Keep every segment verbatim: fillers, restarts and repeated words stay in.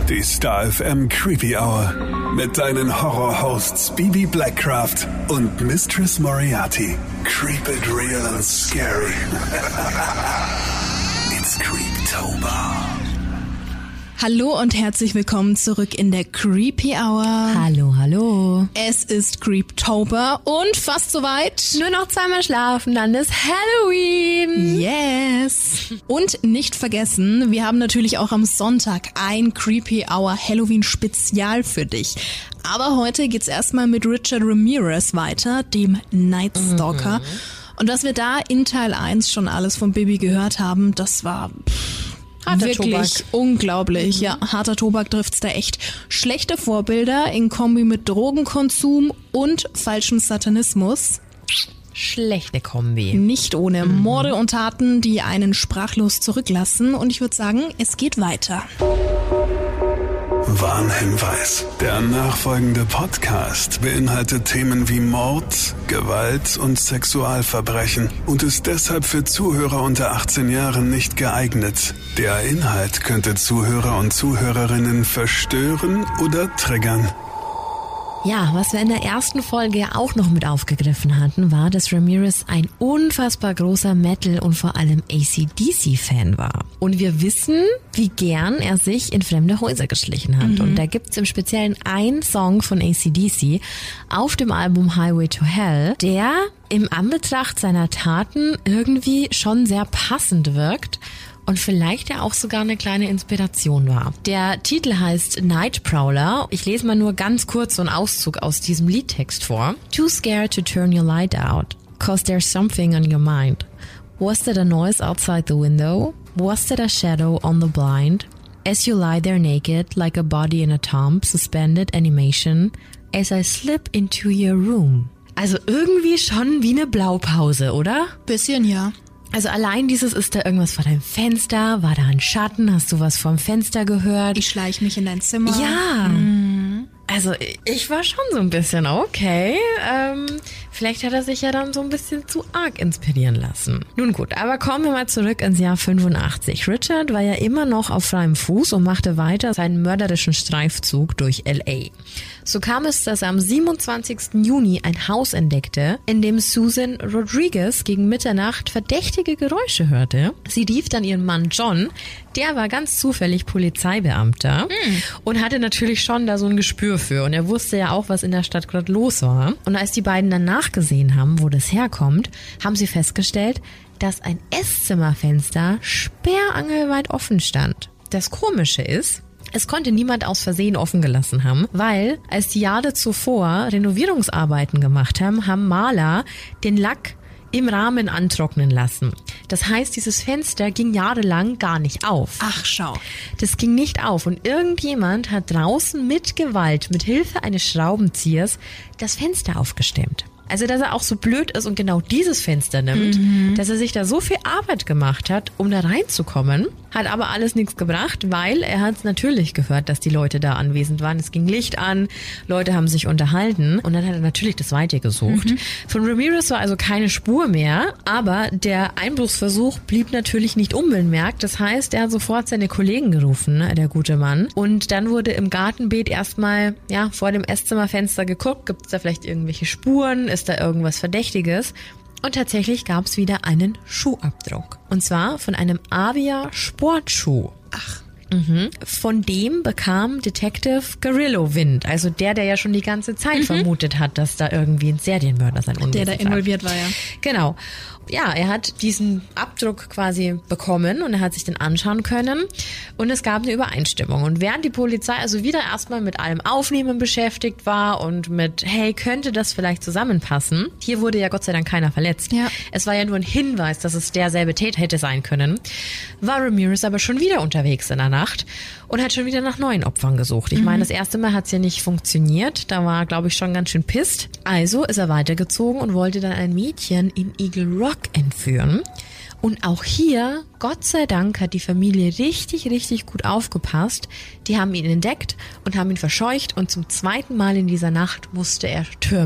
Die Star F M Creepy Hour mit deinen Horror-Hosts Bibi Blackcraft und Mistress Moriarty. Creep it real and scary. It's Creeptober. Hallo und herzlich willkommen zurück in der Creepy Hour. Hallo, hallo. Es ist Creeptober und fast soweit. Nur noch zweimal schlafen, dann ist Halloween. Yes. Und nicht vergessen, wir haben natürlich auch am Sonntag ein Creepy Hour Halloween Spezial für dich. Aber heute geht's erstmal mit Richard Ramirez weiter, dem Night Stalker. Mhm. Und was wir da in Teil eins schon alles von Bibi gehört haben, das war... Pff, Harter Wirklich Tobak. Unglaublich, mhm. ja. Harter Tobak trifft's da echt. Schlechte Vorbilder in Kombi mit Drogenkonsum und falschem Satanismus. Schlechte Kombi. Nicht ohne mhm. Morde und Taten, die einen sprachlos zurücklassen. Und ich würde sagen, es geht weiter. Warnhinweis. Der nachfolgende Podcast beinhaltet Themen wie Mord, Gewalt und Sexualverbrechen und ist deshalb für Zuhörer unter achtzehn Jahren nicht geeignet. Der Inhalt könnte Zuhörer und Zuhörerinnen verstören oder triggern. Ja, was wir in der ersten Folge auch noch mit aufgegriffen hatten, war, dass Ramirez ein unfassbar großer Metal- und vor allem A C D C-Fan war. Und wir wissen, wie gern er sich in fremde Häuser geschlichen hat. Mhm. Und da gibt's im Speziellen einen Song von A C D C auf dem Album Highway to Hell, der im Anbetracht seiner Taten irgendwie schon sehr passend wirkt. Und vielleicht ja auch sogar eine kleine Inspiration war. Der Titel heißt Night Prowler. Ich lese mal nur ganz kurz so einen Auszug aus diesem Liedtext vor. Too scared to turn your light out, cause there's something on your mind. Was that a noise outside the window? Was that a shadow on the blind? As you lie there naked, like a body in a tomb, suspended animation, as I slip into your room. Also irgendwie schon wie eine Blaupause, oder? Bisschen, ja. Also allein dieses, ist da irgendwas vor deinem Fenster? War da ein Schatten? Hast du was vom Fenster gehört? Ich schleiche mich in dein Zimmer. Ja. Mhm. Also ich war schon so ein bisschen, okay, ähm, vielleicht hat er sich ja dann so ein bisschen zu arg inspirieren lassen. Nun gut, aber kommen wir mal zurück ins Jahr fünfundachtzig. Richard war ja immer noch auf freiem Fuß und machte weiter seinen mörderischen Streifzug durch L A. So kam es, dass er am siebenundzwanzigsten Juni ein Haus entdeckte, in dem Susan Rodriguez gegen Mitternacht verdächtige Geräusche hörte. Sie rief dann ihren Mann John, der war ganz zufällig Polizeibeamter hm. und hatte natürlich schon da so ein Gespür für. Und er wusste ja auch, was in der Stadt gerade los war. Und als die beiden dann nachgesehen haben, wo das herkommt, haben sie festgestellt, dass ein Esszimmerfenster sperrangelweit offen stand. Das Komische ist, es konnte niemand aus Versehen offen gelassen haben, weil als die Jahre zuvor Renovierungsarbeiten gemacht haben, haben Maler den Lack im Rahmen antrocknen lassen. Das heißt, dieses Fenster ging jahrelang gar nicht auf. Ach, schau. Das ging nicht auf und irgendjemand hat draußen mit Gewalt, mit Hilfe eines Schraubenziehers, das Fenster aufgestemmt. Also, dass er auch so blöd ist und genau dieses Fenster nimmt, mhm. dass er sich da so viel Arbeit gemacht hat, um da reinzukommen, hat aber alles nichts gebracht, weil er hat natürlich gehört, dass die Leute da anwesend waren. Es ging Licht an, Leute haben sich unterhalten und dann hat er natürlich das Weite gesucht. Mhm. Von Ramirez war also keine Spur mehr, aber der Einbruchsversuch blieb natürlich nicht unbemerkt. Das heißt, er hat sofort seine Kollegen gerufen, der gute Mann. Und dann wurde im Gartenbeet erstmal ja vor dem Esszimmerfenster geguckt, gibt es da vielleicht irgendwelche Spuren, ist da irgendwas Verdächtiges? Und tatsächlich gab es wieder einen Schuhabdruck. Und zwar von einem Avia Sportschuh. Ach. Mhm. Von dem bekam Detective Garillo Wind. Also der, der ja schon die ganze Zeit mhm. vermutet hat, dass da irgendwie ein Serienmörder sein Unwesen Der da involviert war, ja. Genau. Ja, er hat diesen Abdruck quasi bekommen und er hat sich den anschauen können und es gab eine Übereinstimmung. Und während die Polizei also wieder erstmal mit allem Aufnehmen beschäftigt war und mit, hey, könnte das vielleicht zusammenpassen? Hier wurde ja Gott sei Dank keiner verletzt. Ja. Es war ja nur ein Hinweis, dass es derselbe Täter hätte sein können. War Ramirez aber schon wieder unterwegs in der Nacht und hat schon wieder nach neuen Opfern gesucht. Ich mhm. meine, das erste Mal hat es ja nicht funktioniert. Da war, glaube ich, schon ganz schön pisst. Also ist er weitergezogen und wollte dann ein Mädchen in Eagle Rock entführen. Und auch hier, Gott sei Dank, hat die Familie richtig, richtig gut aufgepasst. Die haben ihn entdeckt und haben ihn verscheucht und zum zweiten Mal in dieser Nacht musste er türmen.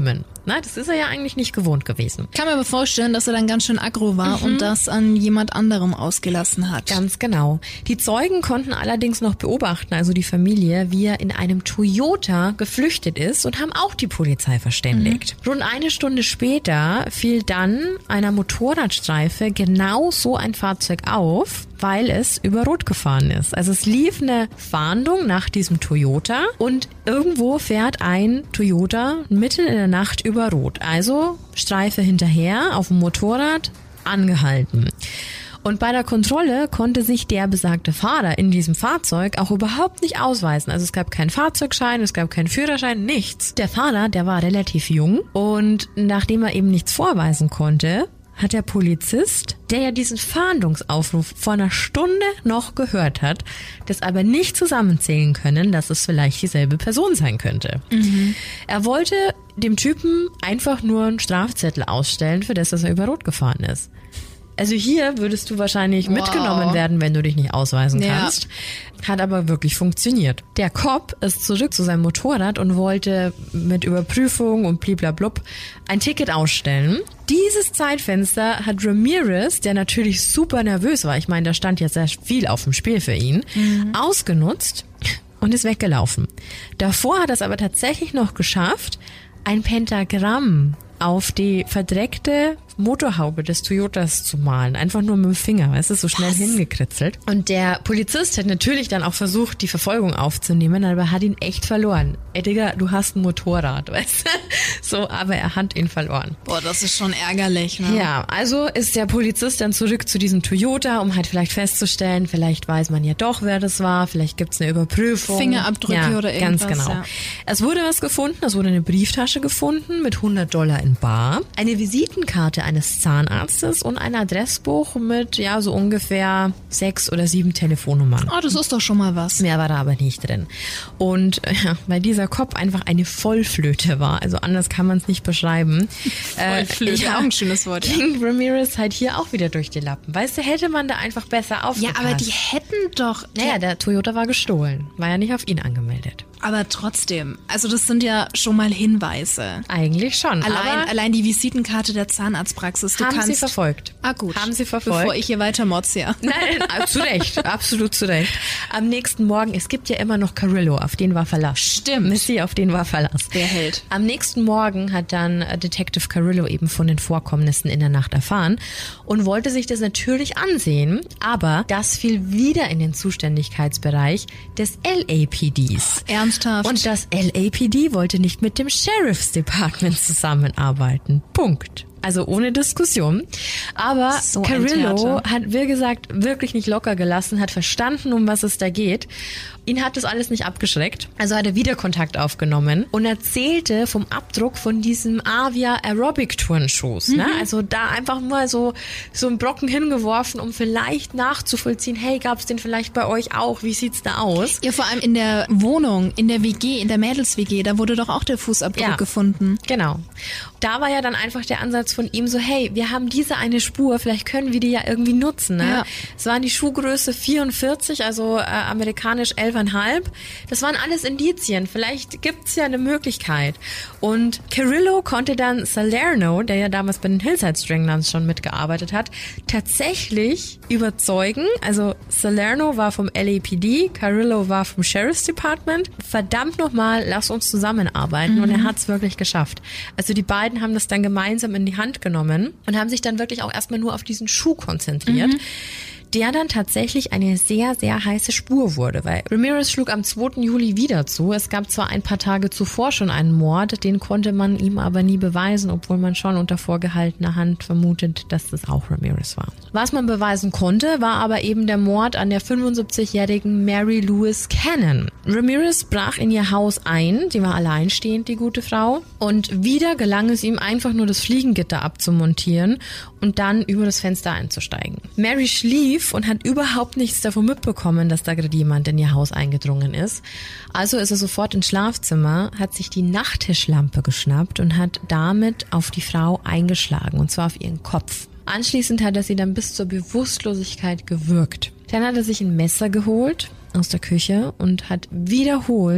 Na, das ist er ja eigentlich nicht gewohnt gewesen. Ich kann mir aber vorstellen, dass er dann ganz schön aggro war mhm. und das an jemand anderem ausgelassen hat. Ganz genau. Die Zeugen konnten allerdings noch beobachten, also die Familie, wie er in einem Toyota geflüchtet ist und haben auch die Polizei verständigt. Mhm. Rund eine Stunde später fiel dann einer Motorradstreife genau so ein Fahrzeug auf, weil es über Rot gefahren ist. Also es lief eine Fahndung nach diesem Toyota und irgendwo fährt ein Toyota mitten in der Nacht über Rot. Also Streife hinterher auf dem Motorrad, angehalten. Und bei der Kontrolle konnte sich der besagte Fahrer in diesem Fahrzeug auch überhaupt nicht ausweisen. Also es gab keinen Fahrzeugschein, es gab keinen Führerschein, nichts. Der Fahrer, der war relativ jung und nachdem er eben nichts vorweisen konnte, hat der Polizist, der ja diesen Fahndungsaufruf vor einer Stunde noch gehört hat, das aber nicht zusammenzählen können, dass es vielleicht dieselbe Person sein könnte. Mhm. Er wollte dem Typen einfach nur einen Strafzettel ausstellen, für das, dass er über Rot gefahren ist. Also hier würdest du wahrscheinlich wow. mitgenommen werden, wenn du dich nicht ausweisen ja. kannst. Hat aber wirklich funktioniert. Der Cop ist zurück zu seinem Motorrad und wollte mit Überprüfung und bliblablub ein Ticket ausstellen. Dieses Zeitfenster hat Ramirez, der natürlich super nervös war, ich meine, da stand jetzt sehr viel auf dem Spiel für ihn, mhm. ausgenutzt und ist weggelaufen. Davor hat er es aber tatsächlich noch geschafft, ein Pentagramm auf die verdreckte Motorhaube des Toyotas zu malen. Einfach nur mit dem Finger, weißt du, so schnell Was? hingekritzelt. Und der Polizist hat natürlich dann auch versucht, die Verfolgung aufzunehmen, aber hat ihn echt verloren. Ey, Digga, du hast ein Motorrad, weißt du? So, aber er hat ihn verloren. Boah, das ist schon ärgerlich, ne? Ja, also ist der Polizist dann zurück zu diesem Toyota, um halt vielleicht festzustellen, vielleicht weiß man ja doch, wer das war, vielleicht gibt's eine Überprüfung. Fingerabdrücke ja, oder irgendwas. Ganz genau. Ja. Es wurde was gefunden, es wurde eine Brieftasche gefunden mit hundert Dollar in bar, eine Visitenkarte eines Zahnarztes und ein Adressbuch mit, ja, so ungefähr sechs oder sieben Telefonnummern. Oh, das ist doch schon mal was. Mehr war da aber nicht drin. Und ja, weil dieser Cop einfach eine Vollflöte war, also anders kann man es nicht beschreiben. Vollflöte, äh, ja, auch ein schönes Wort. Ging ja. Ramirez halt hier auch wieder durch die Lappen. Weißt du, hätte man da einfach besser aufgepasst. Ja, aber die hätten doch... Naja, der Toyota war gestohlen. War ja nicht auf ihn angemeldet. Aber trotzdem, also das sind ja schon mal Hinweise. Eigentlich schon. Allein, aber allein die Visitenkarte der Zahnarztpraxis. Du haben kannst, sie verfolgt. Ah gut. Haben sie verfolgt. Bevor ich hier weiter motz, ja. Nein, nein, zu Recht. Absolut zu Recht. Am nächsten Morgen, es gibt ja immer noch Carrillo, auf den war Verlass. Stimmt. Missy, auf den war Verlass. Der Held. Am nächsten Morgen hat dann Detective Carrillo eben von den Vorkommnissen in der Nacht erfahren und wollte sich das natürlich ansehen, aber das fiel wieder in den Zuständigkeitsbereich des L A P Ds. Ernsthaft? Und das L A P D wollte nicht mit dem Sheriff's Department zusammenarbeiten. Punkt. Also ohne Diskussion. Aber so Carrillo hat, wie gesagt, wirklich nicht locker gelassen, hat verstanden, um was es da geht. Ihn hat das alles nicht abgeschreckt. Also hat er wieder Kontakt aufgenommen und erzählte vom Abdruck von diesem Avia Aerobic Turnschuhs. Mhm. Ne? Also da einfach mal so, so einen Brocken hingeworfen, um vielleicht nachzuvollziehen, hey, gab's den vielleicht bei euch auch? Wie sieht's da aus? Ja, vor allem in der Wohnung, in der W G, in der Mädels-W G, da wurde doch auch der Fußabdruck ja, gefunden. Genau. Da war ja dann einfach der Ansatz von ihm so, hey, wir haben diese eine Spur, vielleicht können wir die ja irgendwie nutzen. Ne? Ja. Es waren die Schuhgröße vierundvierzig, also äh, amerikanisch elf Komma fünf. Das waren alles Indizien. Vielleicht gibt's ja eine Möglichkeit. Und Carrillo konnte dann Salerno, der ja damals bei den Hillside Stranglers schon mitgearbeitet hat, tatsächlich überzeugen. Also Salerno war vom L A P D, Carrillo war vom Sheriff's Department. Verdammt nochmal, lass uns zusammenarbeiten. Mhm. Und er hat's wirklich geschafft. Also die beiden haben das dann gemeinsam in die Hand genommen und haben sich dann wirklich auch erstmal nur auf diesen Schuh konzentriert. Mhm. Der dann tatsächlich eine sehr, sehr heiße Spur wurde, weil Ramirez schlug am zweiten Juli wieder zu. Es gab zwar ein paar Tage zuvor schon einen Mord, den konnte man ihm aber nie beweisen, obwohl man schon unter vorgehaltener Hand vermutet, dass das auch Ramirez war. Was man beweisen konnte, war aber eben der Mord an der fünfundsiebzigjährigen Mary Louise Cannon. Ramirez brach in ihr Haus ein, die war alleinstehend, die gute Frau, und wieder gelang es ihm einfach nur das Fliegengitter abzumontieren und dann über das Fenster einzusteigen. Mary schlief und hat überhaupt nichts davon mitbekommen, dass da gerade jemand in ihr Haus eingedrungen ist. Also ist er sofort ins Schlafzimmer, hat sich die Nachttischlampe geschnappt und hat damit auf die Frau eingeschlagen, und zwar auf ihren Kopf. Anschließend hat er sie dann bis zur Bewusstlosigkeit gewürgt. Dann hat er sich ein Messer geholt aus der Küche und hat wiederholt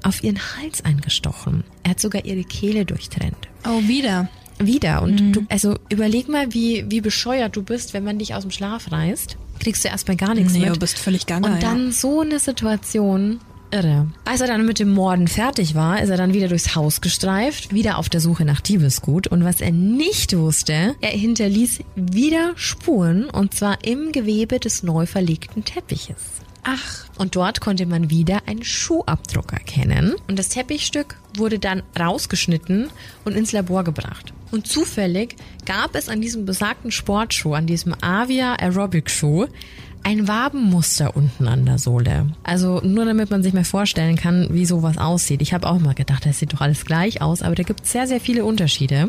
auf ihren Hals eingestochen. Er hat sogar ihre Kehle durchtrennt. Oh, wieder. Wieder. Und mhm. du, also überleg mal, wie, wie bescheuert du bist, wenn man dich aus dem Schlaf reißt. Kriegst du erstmal gar nichts nee, mit. Du bist völlig gaga. Und dann ja. so eine Situation... Irre. Als er dann mit dem Morden fertig war, ist er dann wieder durchs Haus gestreift, wieder auf der Suche nach Diebesgut. Und was er nicht wusste, er hinterließ wieder Spuren, und zwar im Gewebe des neu verlegten Teppiches. Ach. Und dort konnte man wieder einen Schuhabdruck erkennen. Und das Teppichstück wurde dann rausgeschnitten und ins Labor gebracht. Und zufällig gab es an diesem besagten Sportschuh, an diesem Avia Aerobic Schuh, ein Wabenmuster unten an der Sohle. Also nur damit man sich mal vorstellen kann, wie sowas aussieht. Ich habe auch mal gedacht, das sieht doch alles gleich aus, aber da gibt es sehr, sehr viele Unterschiede.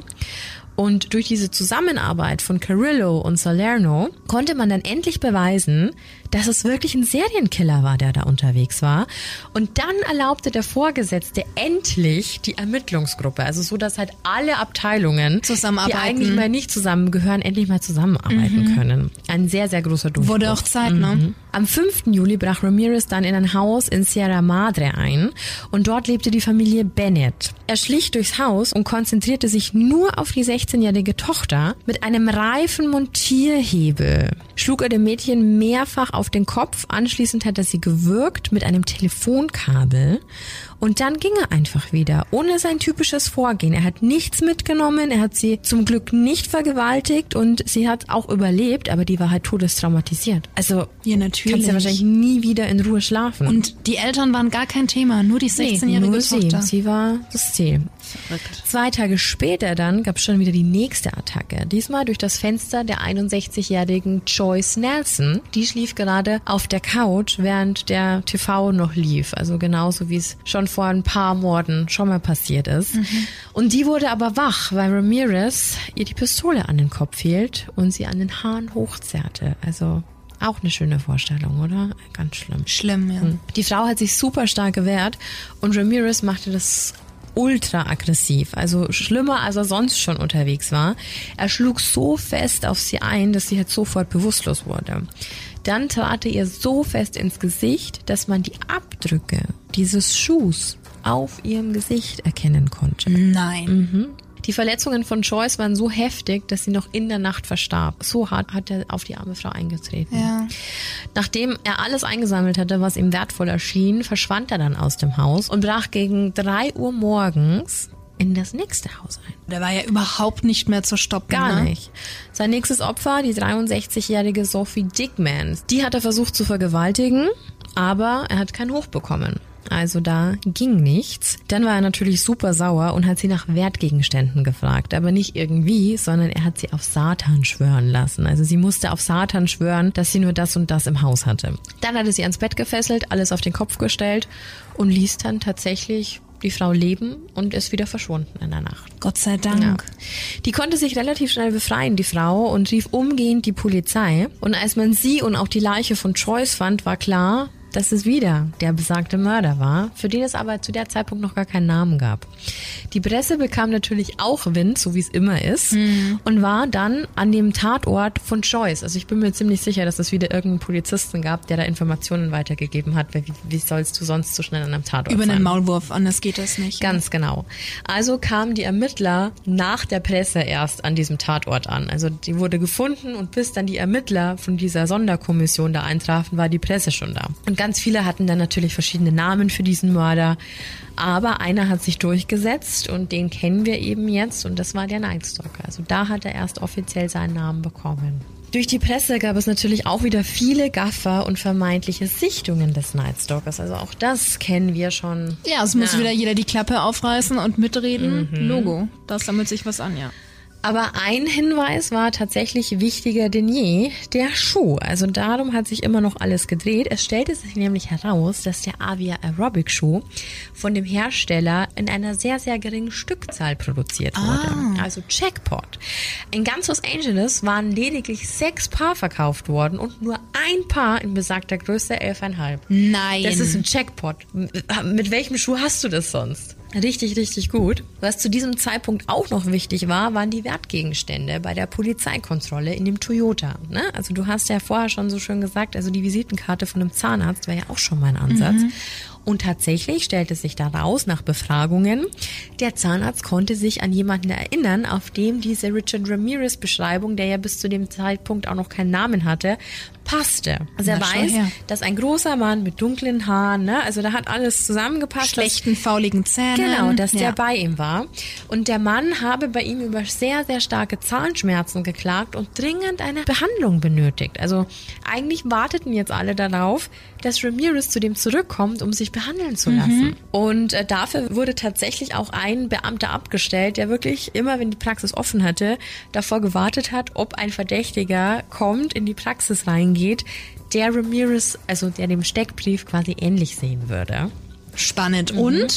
Und durch diese Zusammenarbeit von Carrillo und Salerno konnte man dann endlich beweisen, dass es wirklich ein Serienkiller war, der da unterwegs war. Und dann erlaubte der Vorgesetzte endlich die Ermittlungsgruppe, also so, dass halt alle Abteilungen, zusammenarbeiten, die eigentlich mal nicht zusammengehören, endlich mal zusammenarbeiten mhm. können. Ein sehr, sehr großer Durchbruch. Wurde auch Zeit, mhm. ne? Am fünften Juli brach Ramirez dann in ein Haus in Sierra Madre ein und dort lebte die Familie Bennett. Er schlich durchs Haus und konzentrierte sich nur auf die sechzehnjährige Tochter. Mit einem reifen Montierhebel schlug er dem Mädchen mehrfach auf den Kopf. Anschließend hat er sie gewürgt mit einem Telefonkabel. Und dann ging er einfach wieder, ohne sein typisches Vorgehen. Er hat nichts mitgenommen, er hat sie zum Glück nicht vergewaltigt und sie hat auch überlebt, aber die war halt todestraumatisiert. Also ja, natürlich. Kannst ja wahrscheinlich nie wieder in Ruhe schlafen. Und die Eltern waren gar kein Thema, nur die sechzehnjährige nee, nur Tochter. Sie. sie war das Ziel. Verrückt. Zwei Tage später dann gab es schon wieder die nächste Attacke. Diesmal durch das Fenster der einundsechzigjährigen Joyce Nelson. Die schlief gerade auf der Couch, während der T V noch lief. Also genauso wie es schon vor ein paar Morden schon mal passiert ist. Mhm. Und die wurde aber wach, weil Ramirez ihr die Pistole an den Kopf hielt und sie an den Haaren hochzerrte. Also auch eine schöne Vorstellung, oder? Ganz schlimm. Schlimm, ja. Die Frau hat sich super stark gewehrt und Ramirez machte das ultra aggressiv, also schlimmer, als er sonst schon unterwegs war. Er schlug so fest auf sie ein, dass sie halt sofort bewusstlos wurde. Dann trat er ihr so fest ins Gesicht, dass man die Abdrücke dieses Schuhs auf ihrem Gesicht erkennen konnte. Nein. Mhm. Die Verletzungen von Joyce waren so heftig, dass sie noch in der Nacht verstarb. So hart hat er auf die arme Frau eingetreten. Ja. Nachdem er alles eingesammelt hatte, was ihm wertvoll erschien, verschwand er dann aus dem Haus und brach gegen drei Uhr morgens in das nächste Haus ein. Der war ja überhaupt nicht mehr zu stoppen. Gar ne? nicht. Sein nächstes Opfer, die dreiundsechzigjährige Sophie Dickman, die hat er versucht zu vergewaltigen, aber er hat keinen Hof bekommen. Also da ging nichts. Dann war er natürlich super sauer und hat sie nach Wertgegenständen gefragt. Aber nicht irgendwie, sondern er hat sie auf Satan schwören lassen. Also sie musste auf Satan schwören, dass sie nur das und das im Haus hatte. Dann hat er sie ans Bett gefesselt, alles auf den Kopf gestellt und ließ dann tatsächlich die Frau leben und ist wieder verschwunden in der Nacht. Gott sei Dank. Ja. Die konnte sich relativ schnell befreien, die Frau, und rief umgehend die Polizei. Und als man sie und auch die Leiche von Joyce fand, war klar, dass es wieder der besagte Mörder war, für den es aber zu der Zeitpunkt noch gar keinen Namen gab. Die Presse bekam natürlich auch Wind, so wie es immer ist, mhm. und war dann an dem Tatort von Joyce. Also ich bin mir ziemlich sicher, dass es wieder irgendeinen Polizisten gab, der da Informationen weitergegeben hat, weil wie, wie sollst du sonst so schnell an einem Tatort Über sein? einen Maulwurf, anders geht das nicht. Ganz ja. genau. Also kamen die Ermittler nach der Presse erst an diesem Tatort an. Also die wurde gefunden und bis dann die Ermittler von dieser Sonderkommission da eintrafen, war die Presse schon da. Und ganz viele hatten dann natürlich verschiedene Namen für diesen Mörder, aber einer hat sich durchgesetzt und den kennen wir eben jetzt und das war der Night Stalker. Also da hat er erst offiziell seinen Namen bekommen. Durch die Presse gab es natürlich auch wieder viele Gaffer und vermeintliche Sichtungen des Night Stalkers. Also auch das kennen wir schon. Ja, es muss ja. wieder jeder die Klappe aufreißen und mitreden. Mhm. Logo, da sammelt sich was an, ja. Aber ein Hinweis war tatsächlich wichtiger denn je, der Schuh. Also darum hat sich immer noch alles gedreht. Es stellte sich nämlich heraus, dass der Avia Aerobic Schuh von dem Hersteller in einer sehr, sehr geringen Stückzahl produziert wurde. Ah. Also Jackpot. In ganz Los Angeles waren lediglich sechs Paar verkauft worden und nur ein Paar in besagter Größe elf Komma fünf. Nein. Das ist ein Jackpot. Mit welchem Schuh hast du das sonst? Richtig, richtig gut. Was zu diesem Zeitpunkt auch noch wichtig war, waren die Wertgegenstände bei der Polizeikontrolle in dem Toyota. Ne? Also du hast ja vorher schon so schön gesagt, also die Visitenkarte von einem Zahnarzt wäre ja auch schon mal ein Ansatz. Mhm. Und tatsächlich stellte sich daraus nach Befragungen, der Zahnarzt konnte sich an jemanden erinnern, auf dem diese Richard Ramirez Beschreibung, der ja bis zu dem Zeitpunkt auch noch keinen Namen hatte, passte. Also er Na, schau weiß, her. dass ein großer Mann mit dunklen Haaren, ne, also da hat alles zusammengepasst. Schlechten, fauligen Zähnen. Genau, dass ja. der bei ihm war. Und der Mann habe bei ihm über sehr, sehr starke Zahnschmerzen geklagt und dringend eine Behandlung benötigt. Also eigentlich warteten jetzt alle darauf, dass Ramirez zu dem zurückkommt, um sich behandeln zu lassen. Mhm. Und äh, dafür wurde tatsächlich auch ein Beamter abgestellt, der wirklich immer, wenn die Praxis offen hatte, davor gewartet hat, ob ein Verdächtiger kommt, in die Praxis reingeht, der Ramirez, also der dem Steckbrief quasi ähnlich sehen würde. Spannend. Mhm. Und?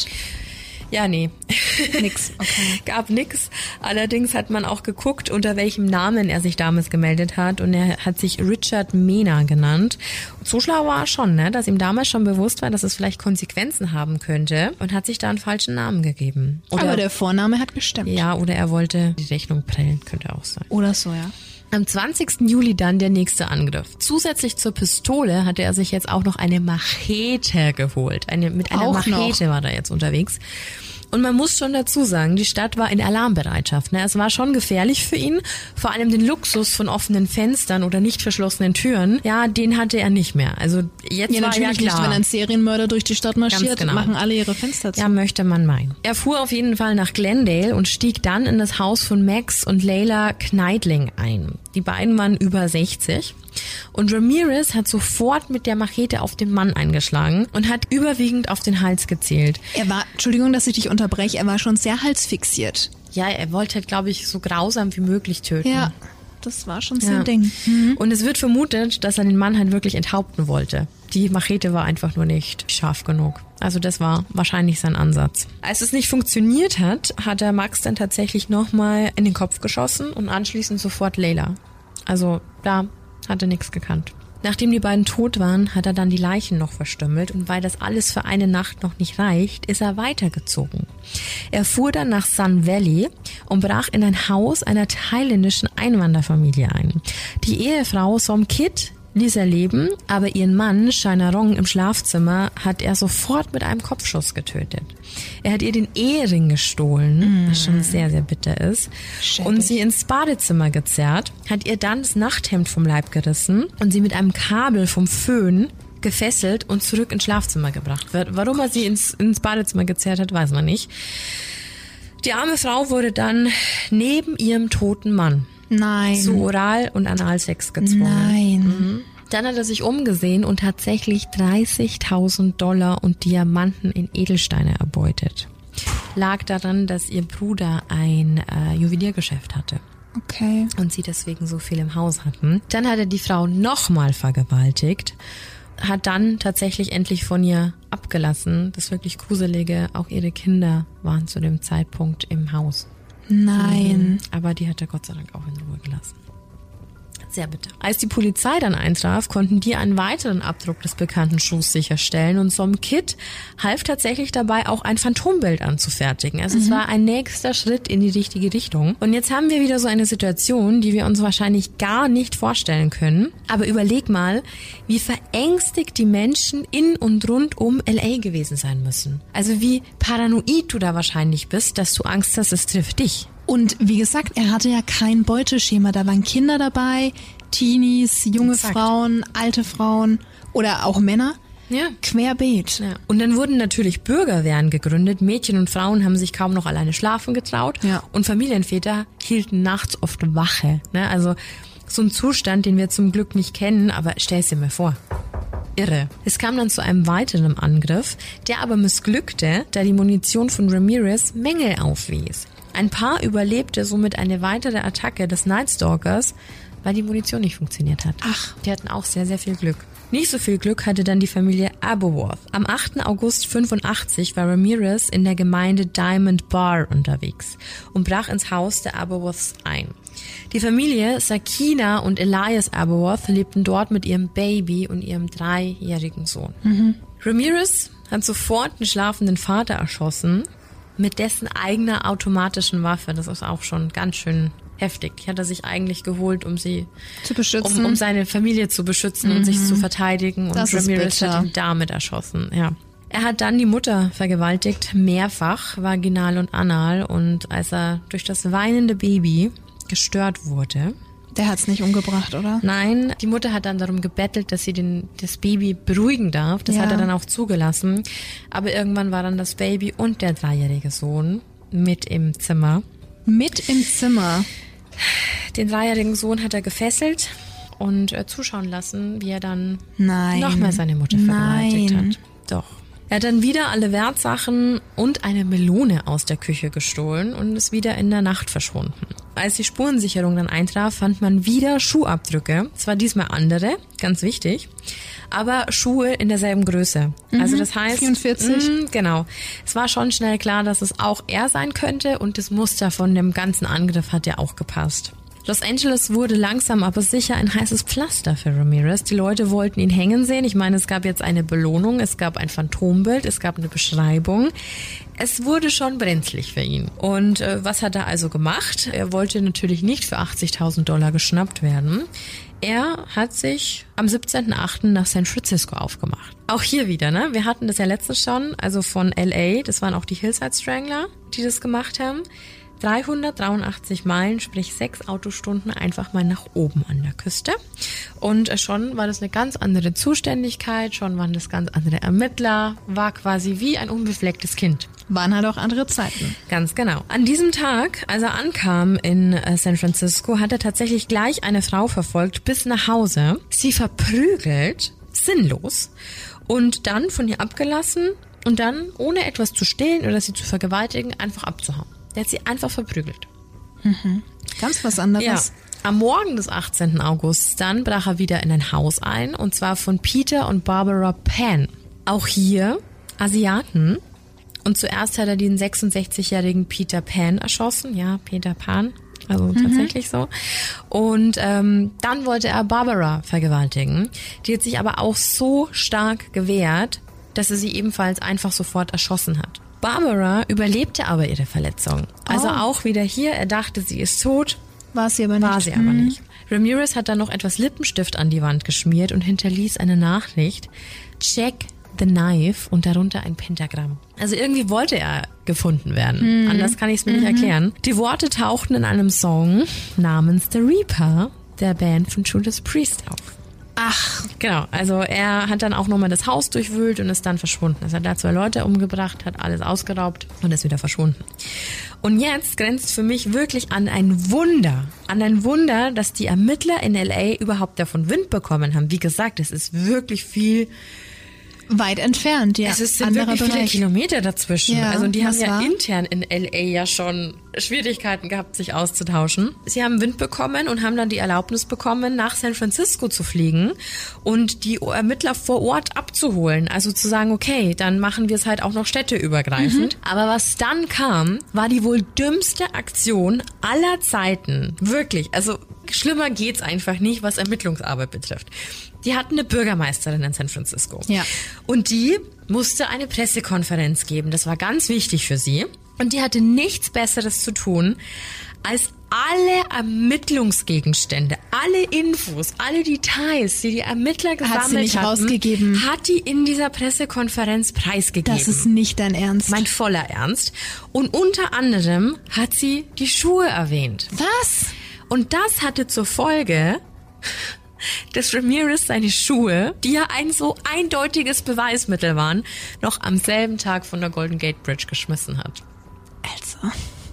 Ja, nee. Nix, okay. Gab nix. Allerdings hat man auch geguckt, unter welchem Namen er sich damals gemeldet hat. Und er hat sich Richard Mena genannt. Und so schlau war er schon, ne, dass ihm damals schon bewusst war, dass es vielleicht Konsequenzen haben könnte. Und hat sich da einen falschen Namen gegeben. Oder, Aber der Vorname hat gestimmt. Ja, oder er wollte die Rechnung prellen, könnte auch sein. Oder so, ja. Am zwanzigsten Juli dann der nächste Angriff. Zusätzlich zur Pistole hatte er sich jetzt auch noch eine Machete geholt. Eine, mit einer Auch Machete noch. war er jetzt unterwegs. Und man muss schon dazu sagen, die Stadt war in Alarmbereitschaft. Ne? Es war schon gefährlich für ihn. Vor allem den Luxus von offenen Fenstern oder nicht verschlossenen Türen, ja, den hatte er nicht mehr. Also jetzt Ja, war natürlich ja klar. nicht, wenn ein Serienmörder durch die Stadt marschiert, genau. machen alle ihre Fenster zu. Ja, möchte man meinen. Er fuhr auf jeden Fall nach Glendale und stieg dann in das Haus von Max und Layla Kneidling ein. Die beiden waren über sechzig. Und Ramirez hat sofort mit der Machete auf den Mann eingeschlagen und hat überwiegend auf den Hals gezielt. Er war, Entschuldigung, dass ich dich unterbreche, er war schon sehr halsfixiert. Ja, er wollte halt, glaube ich, so grausam wie möglich töten. Ja, das war schon Ja. sein Ding. Mhm. Und es wird vermutet, dass er den Mann halt wirklich enthaupten wollte. Die Machete war einfach nur nicht scharf genug. Also das war wahrscheinlich sein Ansatz. Als es nicht funktioniert hat, hat er Max dann tatsächlich nochmal in den Kopf geschossen und anschließend sofort Layla. Also da hat er nichts gekannt. Nachdem die beiden tot waren, hat er dann die Leichen noch verstümmelt und weil das alles für eine Nacht noch nicht reicht, ist er weitergezogen. Er fuhr dann nach Sun Valley und brach in ein Haus einer thailändischen Einwanderfamilie ein. Die Ehefrau Som Kit ließ er leben, aber ihren Mann Shinarong im Schlafzimmer hat er sofort mit einem Kopfschuss getötet. Er hat ihr den Ehering gestohlen, mm. was schon sehr, sehr bitter ist, Schäbig. und sie ins Badezimmer gezerrt, hat ihr dann das Nachthemd vom Leib gerissen und sie mit einem Kabel vom Föhn gefesselt und zurück ins Schlafzimmer gebracht. Warum er sie ins, ins Badezimmer gezerrt hat, weiß man nicht. Die arme Frau wurde dann neben ihrem toten Mann Nein. zu Oral- und Analsex gezwungen. Nein. Mhm. Dann hat er sich umgesehen und tatsächlich dreißigtausend Dollar und Diamanten in Edelsteine erbeutet. Lag daran, dass ihr Bruder ein äh, Juweliergeschäft hatte. Okay. Und sie deswegen so viel im Haus hatten. Dann hat er die Frau nochmal vergewaltigt, hat dann tatsächlich endlich von ihr abgelassen. Das wirklich Gruselige, auch ihre Kinder waren zu dem Zeitpunkt im Haus. Nein. Mhm. Aber die hat er Gott sei Dank auch in Ruhe gelassen. Sehr bitter. Als die Polizei dann eintraf, konnten die einen weiteren Abdruck des bekannten Schuhs sicherstellen und Som Kit half tatsächlich dabei, auch ein Phantombild anzufertigen. Also mhm. es war ein nächster Schritt in die richtige Richtung. Und jetzt haben wir wieder so eine Situation, die wir uns wahrscheinlich gar nicht vorstellen können. Aber überleg mal, wie verängstigt die Menschen in und rund um L A gewesen sein müssen. Also wie paranoid du da wahrscheinlich bist, dass du Angst hast, es trifft dich. Und wie gesagt, er hatte ja kein Beuteschema. Da waren Kinder dabei, Teenies, junge Exakt. Frauen, alte Frauen oder auch Männer. Ja. Querbeet. Ja. Und dann wurden natürlich Bürgerwehren gegründet. Mädchen und Frauen haben sich kaum noch alleine schlafen getraut. Ja. Und Familienväter hielten nachts oft Wache. Ne? Also so ein Zustand, den wir zum Glück nicht kennen, aber stell's dir mal vor. Irre. Es kam dann zu einem weiteren Angriff, der aber missglückte, da die Munition von Ramirez Mängel aufwies. Ein Paar überlebte somit eine weitere Attacke des Night Stalkers, weil die Munition nicht funktioniert hat. Ach. Die hatten auch sehr, sehr viel Glück. Nicht so viel Glück hatte dann die Familie Aberworth. Am achten August fünfundachtzig war Ramirez in der Gemeinde Diamond Bar unterwegs und brach ins Haus der Aberworths ein. Die Familie Sakina und Elias Aberworth lebten dort mit ihrem Baby und ihrem dreijährigen Sohn. Mhm. Ramirez hat sofort den schlafenden Vater erschossen, mit dessen eigener automatischen Waffe. Das ist auch schon ganz schön heftig. Die hat er sich eigentlich geholt, um sie Zu beschützen. Um, um seine Familie zu beschützen Mhm. und sich zu verteidigen. Und Das ist Ramirez bitter. hat ihn damit erschossen. Ja. Er hat dann die Mutter vergewaltigt, mehrfach, vaginal und anal. Und als er durch das weinende Baby gestört wurde... Der hat's nicht umgebracht, oder? Nein, die Mutter hat dann darum gebettelt, dass sie den, das Baby beruhigen darf. Das Ja. hat er dann auch zugelassen. Aber irgendwann war dann das Baby und der dreijährige Sohn mit im Zimmer. Mit im Zimmer. Den dreijährigen Sohn hat er gefesselt und äh, zuschauen lassen, wie er dann Nein. nochmal seine Mutter vergewaltigt Nein. hat. Doch. Er hat dann wieder alle Wertsachen und eine Melone aus der Küche gestohlen und ist wieder in der Nacht verschwunden. Als die Spurensicherung dann eintraf, fand man wieder Schuhabdrücke. Zwar diesmal andere, ganz wichtig, aber Schuhe in derselben Größe. Mhm, also das heißt, vierundvierzig. Mh, genau. Es war schon schnell klar, dass es auch er sein könnte und das Muster von dem ganzen Angriff hat ja auch gepasst. Los Angeles wurde langsam aber sicher ein heißes Pflaster für Ramirez. Die Leute wollten ihn hängen sehen. Ich meine, es gab jetzt eine Belohnung, es gab ein Phantombild, es gab eine Beschreibung. Es wurde schon brenzlig für ihn. Und äh, was hat er also gemacht? Er wollte natürlich nicht für achtzigtausend Dollar geschnappt werden. Er hat sich am siebzehnten achten nach San Francisco aufgemacht. Auch hier wieder, ne? Wir hatten das ja letztes schon, also von L A. Das waren auch die Hillside Strangler, die das gemacht haben. dreihundertdreiundachtzig Meilen, sprich sechs Autostunden einfach mal nach oben an der Küste. Und schon war das eine ganz andere Zuständigkeit, schon waren das ganz andere Ermittler, war quasi wie ein unbeflecktes Kind. Waren halt auch andere Zeiten. Ganz genau. An diesem Tag, als er ankam in äh, San Francisco, hat er tatsächlich gleich eine Frau verfolgt bis nach Hause, sie verprügelt, sinnlos, und dann von ihr abgelassen und dann, ohne etwas zu stehlen oder sie zu vergewaltigen, einfach abzuhauen. Der hat sie einfach verprügelt. Mhm. Ganz was anderes. Ja. Am Morgen des achtzehnten August dann brach er wieder in ein Haus ein, und zwar von Peter und Barbara Pan. Auch hier Asiaten. Und zuerst hat er den sechsundsechzigjährigen Peter Pan erschossen. Ja, Peter Pan, also mhm. tatsächlich so. Und ähm, dann wollte er Barbara vergewaltigen. Die hat sich aber auch so stark gewehrt, dass er sie ebenfalls einfach sofort erschossen hat. Barbara überlebte aber ihre Verletzung. Also oh. auch wieder hier, er dachte, sie ist tot. War sie aber nicht. War sie aber nicht. Ramirez hat dann noch etwas Lippenstift an die Wand geschmiert und hinterließ eine Nachricht. Check the knife und darunter ein Pentagramm. Also irgendwie wollte er gefunden werden. Mhm. Anders kann ich es mir mhm. nicht erklären. Die Worte tauchten in einem Song namens The Reaper der Band von Judas Priest auf. Ach. Genau, also er hat dann auch nochmal das Haus durchwühlt und ist dann verschwunden. Also er hat da zwei Leute umgebracht, hat alles ausgeraubt und ist wieder verschwunden. Und jetzt grenzt für mich wirklich an ein Wunder, an ein Wunder, dass die Ermittler in L A überhaupt davon Wind bekommen haben. Wie gesagt, es ist wirklich viel... Weit entfernt, ja. Es sind wirklich viele Bereich. Kilometer dazwischen. Ja, also die haben ja war? intern in L A ja schon Schwierigkeiten gehabt, sich auszutauschen. Sie haben Wind bekommen und haben dann die Erlaubnis bekommen, nach San Francisco zu fliegen und die Ermittler vor Ort abzuholen. Also zu sagen, okay, dann machen wir es halt auch noch städteübergreifend. Mhm. Aber was dann kam, war die wohl dümmste Aktion aller Zeiten. Wirklich, also schlimmer geht's einfach nicht, was Ermittlungsarbeit betrifft. Die hatten eine Bürgermeisterin in San Francisco. Ja. Und die musste eine Pressekonferenz geben. Das war ganz wichtig für sie. Und die hatte nichts Besseres zu tun, als alle Ermittlungsgegenstände, alle Infos, alle Details, die die Ermittler gesammelt hat sie nicht hatten, rausgegeben. hat die in dieser Pressekonferenz preisgegeben. Das ist nicht dein Ernst. Mein voller Ernst. Und unter anderem hat sie die Schuhe erwähnt. Was? Und das hatte zur Folge, dass Ramirez seine Schuhe, die ja ein so eindeutiges Beweismittel waren, noch am selben Tag von der Golden Gate Bridge geschmissen hat. Also.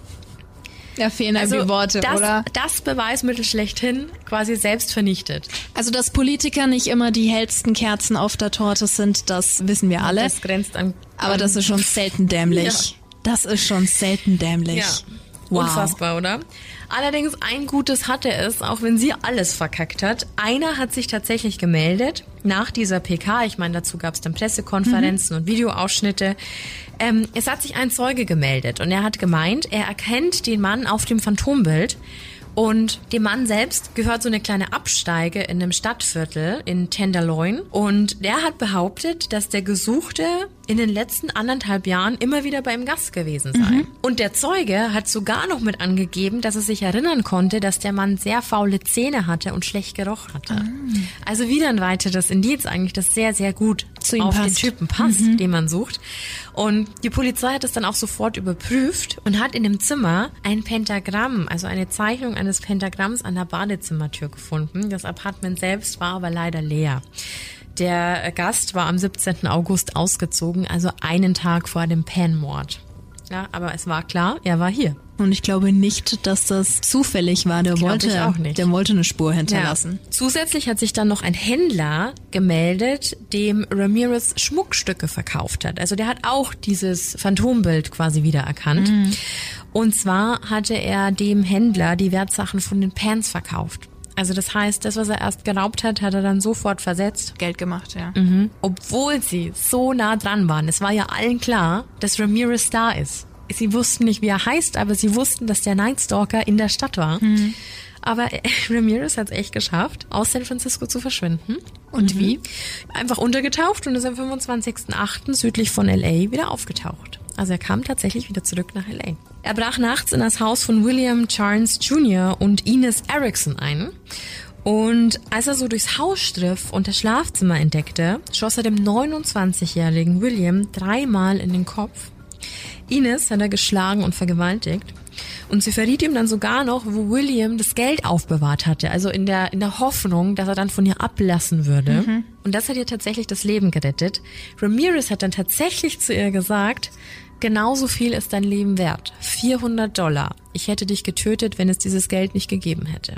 Da fehlen Also die Worte, das, oder? Das Beweismittel schlechthin quasi selbst vernichtet. Also, dass Politiker nicht immer die hellsten Kerzen auf der Torte sind, das wissen wir alle. Das grenzt an... Aber das ist schon selten dämlich. Ja. Das ist schon selten dämlich. Ja. Wow. Unfassbar, oder? Allerdings ein Gutes hatte es, auch wenn sie alles verkackt hat. Einer hat sich tatsächlich gemeldet nach dieser P K. Ich meine, dazu gab es dann Pressekonferenzen mhm. und Videoausschnitte. Ähm, es hat sich ein Zeuge gemeldet und er hat gemeint, er erkennt den Mann auf dem Phantombild. Und dem Mann selbst gehört so eine kleine Absteige in einem Stadtviertel in Tenderloin. Und der hat behauptet, dass der Gesuchte in den letzten anderthalb Jahren immer wieder bei ihm Gast gewesen sei. Mhm. Und der Zeuge hat sogar noch mit angegeben, dass er sich erinnern konnte, dass der Mann sehr faule Zähne hatte und schlecht gerochen hatte. Mhm. Also wieder ein weiteres Indiz eigentlich, das sehr, sehr gut zu ihm auf passt. Den Typen passt, mhm. den man sucht. Und die Polizei hat es dann auch sofort überprüft und hat in dem Zimmer ein Pentagramm, also eine Zeichnung eines Pentagramms an der Badezimmertür gefunden. Das Apartment selbst war aber leider leer. Der Gast war am siebzehnten August ausgezogen, also einen Tag vor dem Penn-Mord. Ja, aber es war klar, er war hier. Und ich glaube nicht, dass das zufällig war. Der wollte, ich auch nicht. Der wollte eine Spur hinterlassen. Ja. Zusätzlich hat sich dann noch ein Händler gemeldet, dem Ramirez Schmuckstücke verkauft hat. Also der hat auch dieses Phantombild quasi wiedererkannt. Mhm. Und zwar hatte er dem Händler die Wertsachen von den Penns verkauft. Also das heißt, das, was er erst geraubt hat, hat er dann sofort versetzt. Geld gemacht, ja. Mhm. Obwohl sie so nah dran waren. Es war ja allen klar, dass Ramirez da ist. Sie wussten nicht, wie er heißt, aber sie wussten, dass der Night Stalker in der Stadt war. Mhm. Aber Ramirez hat es echt geschafft, aus San Francisco zu verschwinden. Und mhm. wie? Einfach untergetaucht und ist am fünfundzwanzigsten achten südlich von L A wieder aufgetaucht. Also er kam tatsächlich wieder zurück nach L A. Er brach nachts in das Haus von William Charnes Junior und Ines Erickson ein. Und als er so durchs Haus striff und das Schlafzimmer entdeckte, schoss er dem neunundzwanzigjährigen William dreimal in den Kopf. Ines hat er geschlagen und vergewaltigt. Und sie verriet ihm dann sogar noch, wo William das Geld aufbewahrt hatte. Also in der, in der Hoffnung, dass er dann von ihr ablassen würde. Mhm. Und das hat ihr tatsächlich das Leben gerettet. Ramirez hat dann tatsächlich zu ihr gesagt, genauso viel ist dein Leben wert. vierhundert Dollar. Ich hätte dich getötet, wenn es dieses Geld nicht gegeben hätte.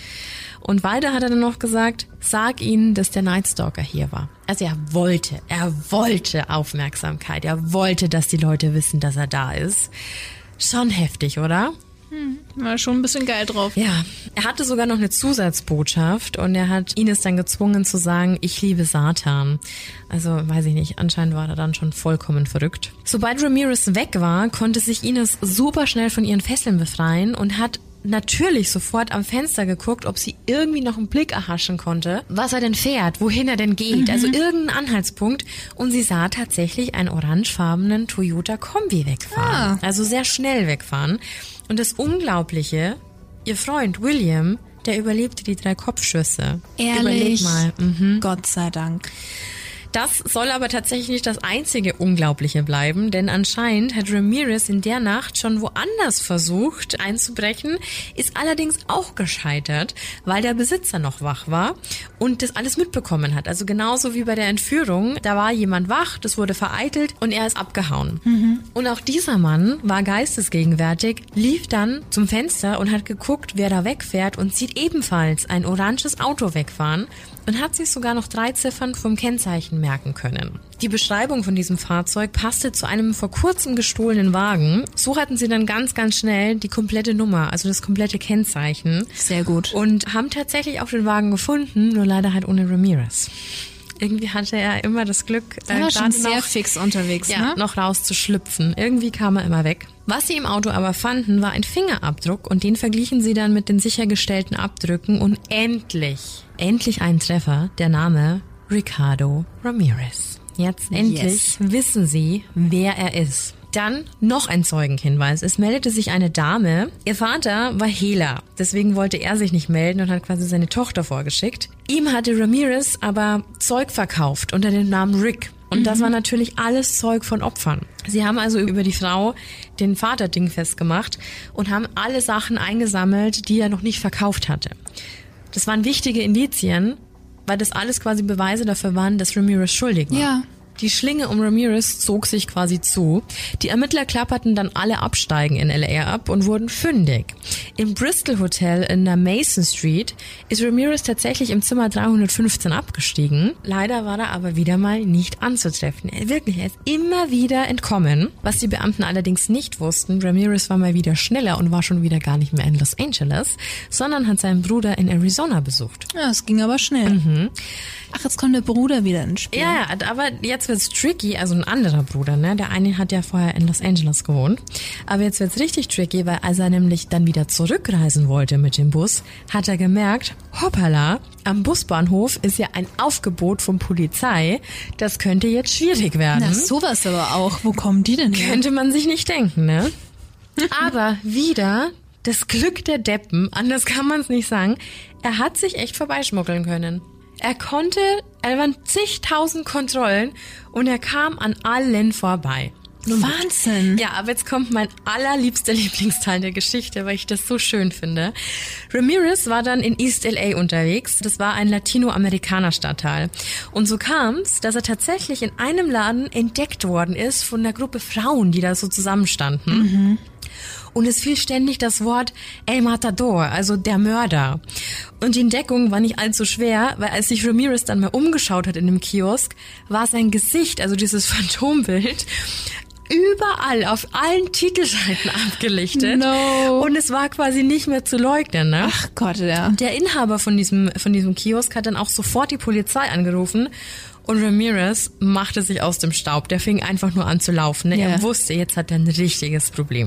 Und weiter hat er dann noch gesagt, sag ihnen, dass der Night Stalker hier war. Also er wollte, er wollte Aufmerksamkeit. Er wollte, dass die Leute wissen, dass er da ist. Schon heftig, oder? Hm, war schon ein bisschen geil drauf. Ja, er hatte sogar noch eine Zusatzbotschaft und er hat Ines dann gezwungen zu sagen, ich liebe Satan. Also, weiß ich nicht, anscheinend war er dann schon vollkommen verrückt. Sobald Ramirez weg war, konnte sich Ines super schnell von ihren Fesseln befreien und hat natürlich sofort am Fenster geguckt, ob sie irgendwie noch einen Blick erhaschen konnte, was er denn fährt, wohin er denn geht, mhm. also irgendeinen Anhaltspunkt. Und sie sah tatsächlich einen orangefarbenen Toyota Kombi wegfahren, ah. also sehr schnell wegfahren. Und das Unglaubliche, ihr Freund William, der überlebte die drei Kopfschüsse. Ehrlich? Überleg mal. Mhm. Gott sei Dank. Das soll aber tatsächlich nicht das einzige Unglaubliche bleiben, denn anscheinend hat Ramirez in der Nacht schon woanders versucht einzubrechen, ist allerdings auch gescheitert, weil der Besitzer noch wach war und das alles mitbekommen hat. Also genauso wie bei der Entführung, da war jemand wach, das wurde vereitelt und er ist abgehauen. Mhm. Und auch dieser Mann war geistesgegenwärtig, lief dann zum Fenster und hat geguckt, wer da wegfährt und sieht ebenfalls ein oranges Auto wegfahren und hat sich sogar noch drei Ziffern vom Kennzeichen merken können. Die Beschreibung von diesem Fahrzeug passte zu einem vor kurzem gestohlenen Wagen. So hatten sie dann ganz, ganz schnell die komplette Nummer, also das komplette Kennzeichen. Sehr gut. Und haben tatsächlich auch den Wagen gefunden, nur leider halt ohne Ramirez. Irgendwie hatte er immer das Glück, er war äh, schon sehr noch, fix unterwegs, ja, ne? noch rauszuschlüpfen. Irgendwie kam er immer weg. Was sie im Auto aber fanden, war ein Fingerabdruck und den verglichen sie dann mit den sichergestellten Abdrücken und endlich, endlich ein Treffer, der Name Ricardo Ramirez. Jetzt endlich yes. wissen sie, wer er ist. Dann noch ein Zeugenhinweis. Es meldete sich eine Dame. Ihr Vater war Hehler. Deswegen wollte er sich nicht melden und hat quasi seine Tochter vorgeschickt. Ihm hatte Ramirez aber Zeug verkauft unter dem Namen Rick. Und mhm. das war natürlich alles Zeug von Opfern. Sie haben also über die Frau den Vater dingfest gemacht und haben alle Sachen eingesammelt, die er noch nicht verkauft hatte. Das waren wichtige Indizien, weil das alles quasi Beweise dafür waren, dass Ramirez schuldig war. Ja. Die Schlinge um Ramirez zog sich quasi zu. Die Ermittler klapperten dann alle Absteigen in L A ab und wurden fündig. Im Bristol Hotel in der Mason Street ist Ramirez tatsächlich im Zimmer dreihundertfünfzehn abgestiegen. Leider war er aber wieder mal nicht anzutreffen. Er, wirklich, er ist immer wieder entkommen. Was die Beamten allerdings nicht wussten, Ramirez war mal wieder schneller und war schon wieder gar nicht mehr in Los Angeles, sondern hat seinen Bruder in Arizona besucht. Ja, es ging aber schnell. Mhm. Ach, jetzt kommt der Bruder wieder ins Spiel. Ja, aber jetzt jetzt wird's tricky, also ein anderer Bruder, ne? Der eine hat ja vorher in Los Angeles gewohnt. Aber jetzt wird's richtig tricky, weil als er nämlich dann wieder zurückreisen wollte mit dem Bus, hat er gemerkt, hoppala, am Busbahnhof ist ja ein Aufgebot von Polizei. Das könnte jetzt schwierig werden. Na, sowas aber auch. Wo kommen die denn her? Könnte man sich nicht denken, ne? Aber wieder das Glück der Deppen, anders kann man es nicht sagen, er hat sich echt vorbeischmuggeln können. Er konnte, er waren zigtausend Kontrollen und er kam an allen vorbei. Wahnsinn. Ja, aber jetzt kommt mein allerliebster Lieblingsteil der Geschichte, weil ich das so schön finde. Ramirez war dann in East L A unterwegs. Das war ein Latinoamerikaner-Stadtteil. Und so kam es, dass er tatsächlich in einem Laden entdeckt worden ist von einer Gruppe Frauen, die da so zusammenstanden. Mhm. Und es fiel ständig das Wort El Matador, also der Mörder. Und die Entdeckung war nicht allzu schwer, weil als sich Ramirez dann mal umgeschaut hat in dem Kiosk, war sein Gesicht, also dieses Phantombild, überall auf allen Titelseiten abgelichtet. No. Und es war quasi nicht mehr zu leugnen, ne? Ach Gott, ja. Der Inhaber von diesem, von diesem Kiosk hat dann auch sofort die Polizei angerufen. Und Ramirez machte sich aus dem Staub. Der fing einfach nur an zu laufen. Ne? Yeah. Er wusste, jetzt hat er ein richtiges Problem.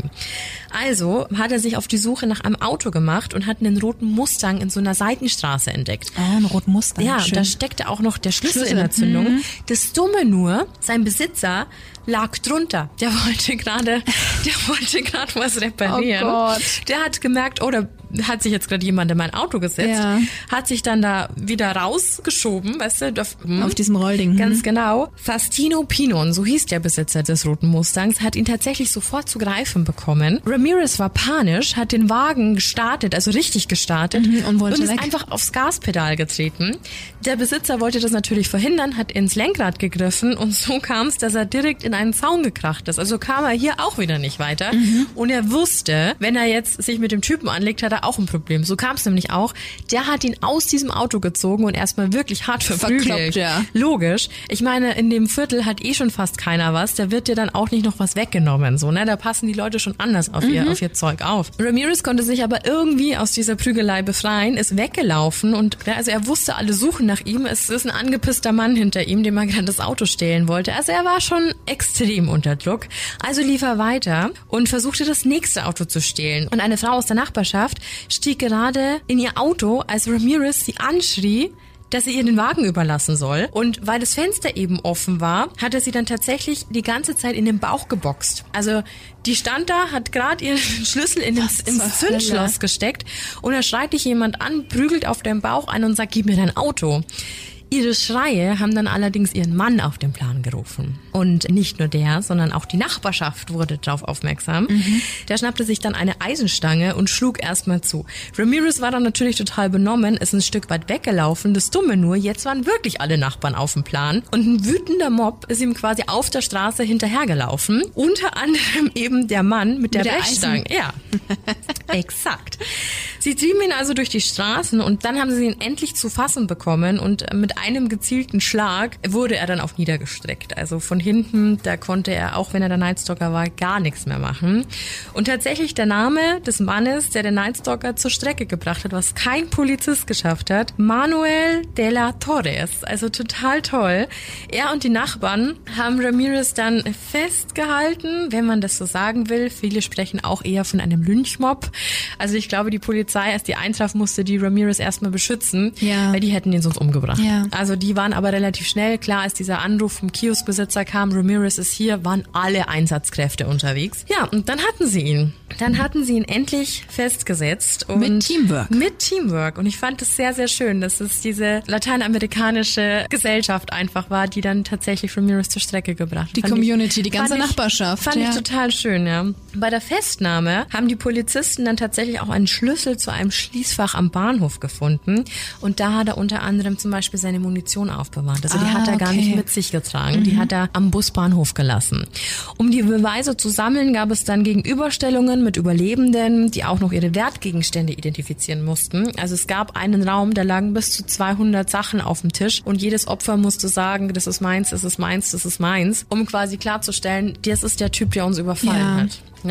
Also hat er sich auf die Suche nach einem Auto gemacht und hat einen roten Mustang in so einer Seitenstraße entdeckt. Ah, einen roten Mustang. Ja, schön. da steckte auch noch der Schlüssel, Schlüssel. in der Zündung. Mhm. Das Dumme nur, sein Besitzer lag drunter. Der wollte gerade, der wollte gerade was reparieren. Oh Gott. Der hat gemerkt, oh, da hat sich jetzt gerade jemand in mein Auto gesetzt, Ja. hat sich dann da wieder rausgeschoben, weißt du, auf, hm, Auf diesem Rollding. ganz genau. Fastino Pinon, so hieß der Besitzer des roten Mustangs, hat ihn tatsächlich sofort zu greifen bekommen. Ramirez war panisch, hat den Wagen gestartet, also richtig gestartet, Mhm, und wollte ist weg. einfach aufs Gaspedal getreten. Der Besitzer wollte das natürlich verhindern, hat ins Lenkrad gegriffen und so kam es, dass er direkt in einen Zaun gekracht ist. Also kam er hier auch wieder nicht weiter. Mhm. Und er wusste, wenn er jetzt sich mit dem Typen anlegt, hat er auch ein Problem. So kam es nämlich auch. Der hat ihn aus diesem Auto gezogen und erstmal wirklich hart verprügelt. Verkloppt, ja. Logisch. Ich meine, in dem Viertel hat eh schon fast keiner was. Da wird dir dann auch nicht noch was weggenommen. So, ne? Da passen die Leute schon anders auf, mhm. ihr, auf ihr Zeug auf. Ramirez konnte sich aber irgendwie aus dieser Prügelei befreien, ist weggelaufen und ja, also er wusste, alle suchen nach ihm. Es ist ein angepisster Mann hinter ihm, dem er gerade das Auto stehlen wollte. Also er war schon extrem unter Druck. Also lief er weiter und versuchte das nächste Auto zu stehlen. Und eine Frau aus der Nachbarschaft stieg gerade in ihr Auto, als Ramirez sie anschrie, dass sie ihr den Wagen überlassen soll. Und weil das Fenster eben offen war, hat er sie dann tatsächlich die ganze Zeit in den Bauch geboxt. Also die stand da, hat gerade ihren Schlüssel in den, ins Zündschloss gesteckt und da schreit dich jemand an, prügelt auf den Bauch ein und sagt, gib mir dein Auto. Ihre Schreie haben dann allerdings ihren Mann auf den Plan gerufen. Und nicht nur der, sondern auch die Nachbarschaft wurde darauf aufmerksam. Mhm. Der schnappte sich dann eine Eisenstange und schlug erstmal zu. Ramirez war dann natürlich total benommen, ist ein Stück weit weggelaufen. Das Dumme nur, jetzt waren wirklich alle Nachbarn auf dem Plan. Und ein wütender Mob ist ihm quasi auf der Straße hinterhergelaufen. Unter anderem eben der Mann mit der, mit der Brechstange. Ja, exakt. Sie trieben ihn also durch die Straßen und dann haben sie ihn endlich zu fassen bekommen und mit einem gezielten Schlag wurde er dann auch niedergestreckt. Also von hinten, da konnte er, auch wenn er der Nightstalker war, gar nichts mehr machen. Und tatsächlich der Name des Mannes, der den Nightstalker zur Strecke gebracht hat, was kein Polizist geschafft hat, Manuel de la Torres. Also total toll. Er und die Nachbarn haben Ramirez dann festgehalten, wenn man das so sagen will. Viele sprechen auch eher von einem Lynchmob. Also ich glaube, die Polizei, als die eintraf, musste die Ramirez erstmal beschützen, ja. weil die hätten ihn sonst umgebracht. Ja. Also die waren aber relativ schnell. Klar, als dieser Anruf vom Kioskbesitzer kam, Ramirez ist hier, waren alle Einsatzkräfte unterwegs. Ja, und dann hatten sie ihn. Dann hatten sie ihn endlich festgesetzt. Und mit Teamwork. Mit Teamwork. Und ich fand es sehr, sehr schön, dass es diese lateinamerikanische Gesellschaft einfach war, die dann tatsächlich Ramirez zur Strecke gebracht hat. Die fand Community, ich, die ganze fand Nachbarschaft. Ich, fand ja. ich total schön, ja. Bei der Festnahme haben die Polizisten dann tatsächlich auch einen Schlüssel zu einem Schließfach am Bahnhof gefunden. Und da hat er unter anderem zum Beispiel seine Munition aufbewahrt. Also die ah, hat er gar okay. nicht mit sich getragen. Mhm. Die hat er am Busbahnhof gelassen. Um die Beweise zu sammeln, gab es dann Gegenüberstellungen mit Überlebenden, die auch noch ihre Wertgegenstände identifizieren mussten. Also es gab einen Raum, da lagen bis zu zweihundert Sachen auf dem Tisch und jedes Opfer musste sagen, das ist meins, das ist meins, das ist meins, um quasi klarzustellen, das ist der Typ, der uns überfallen ja. hat. Ja.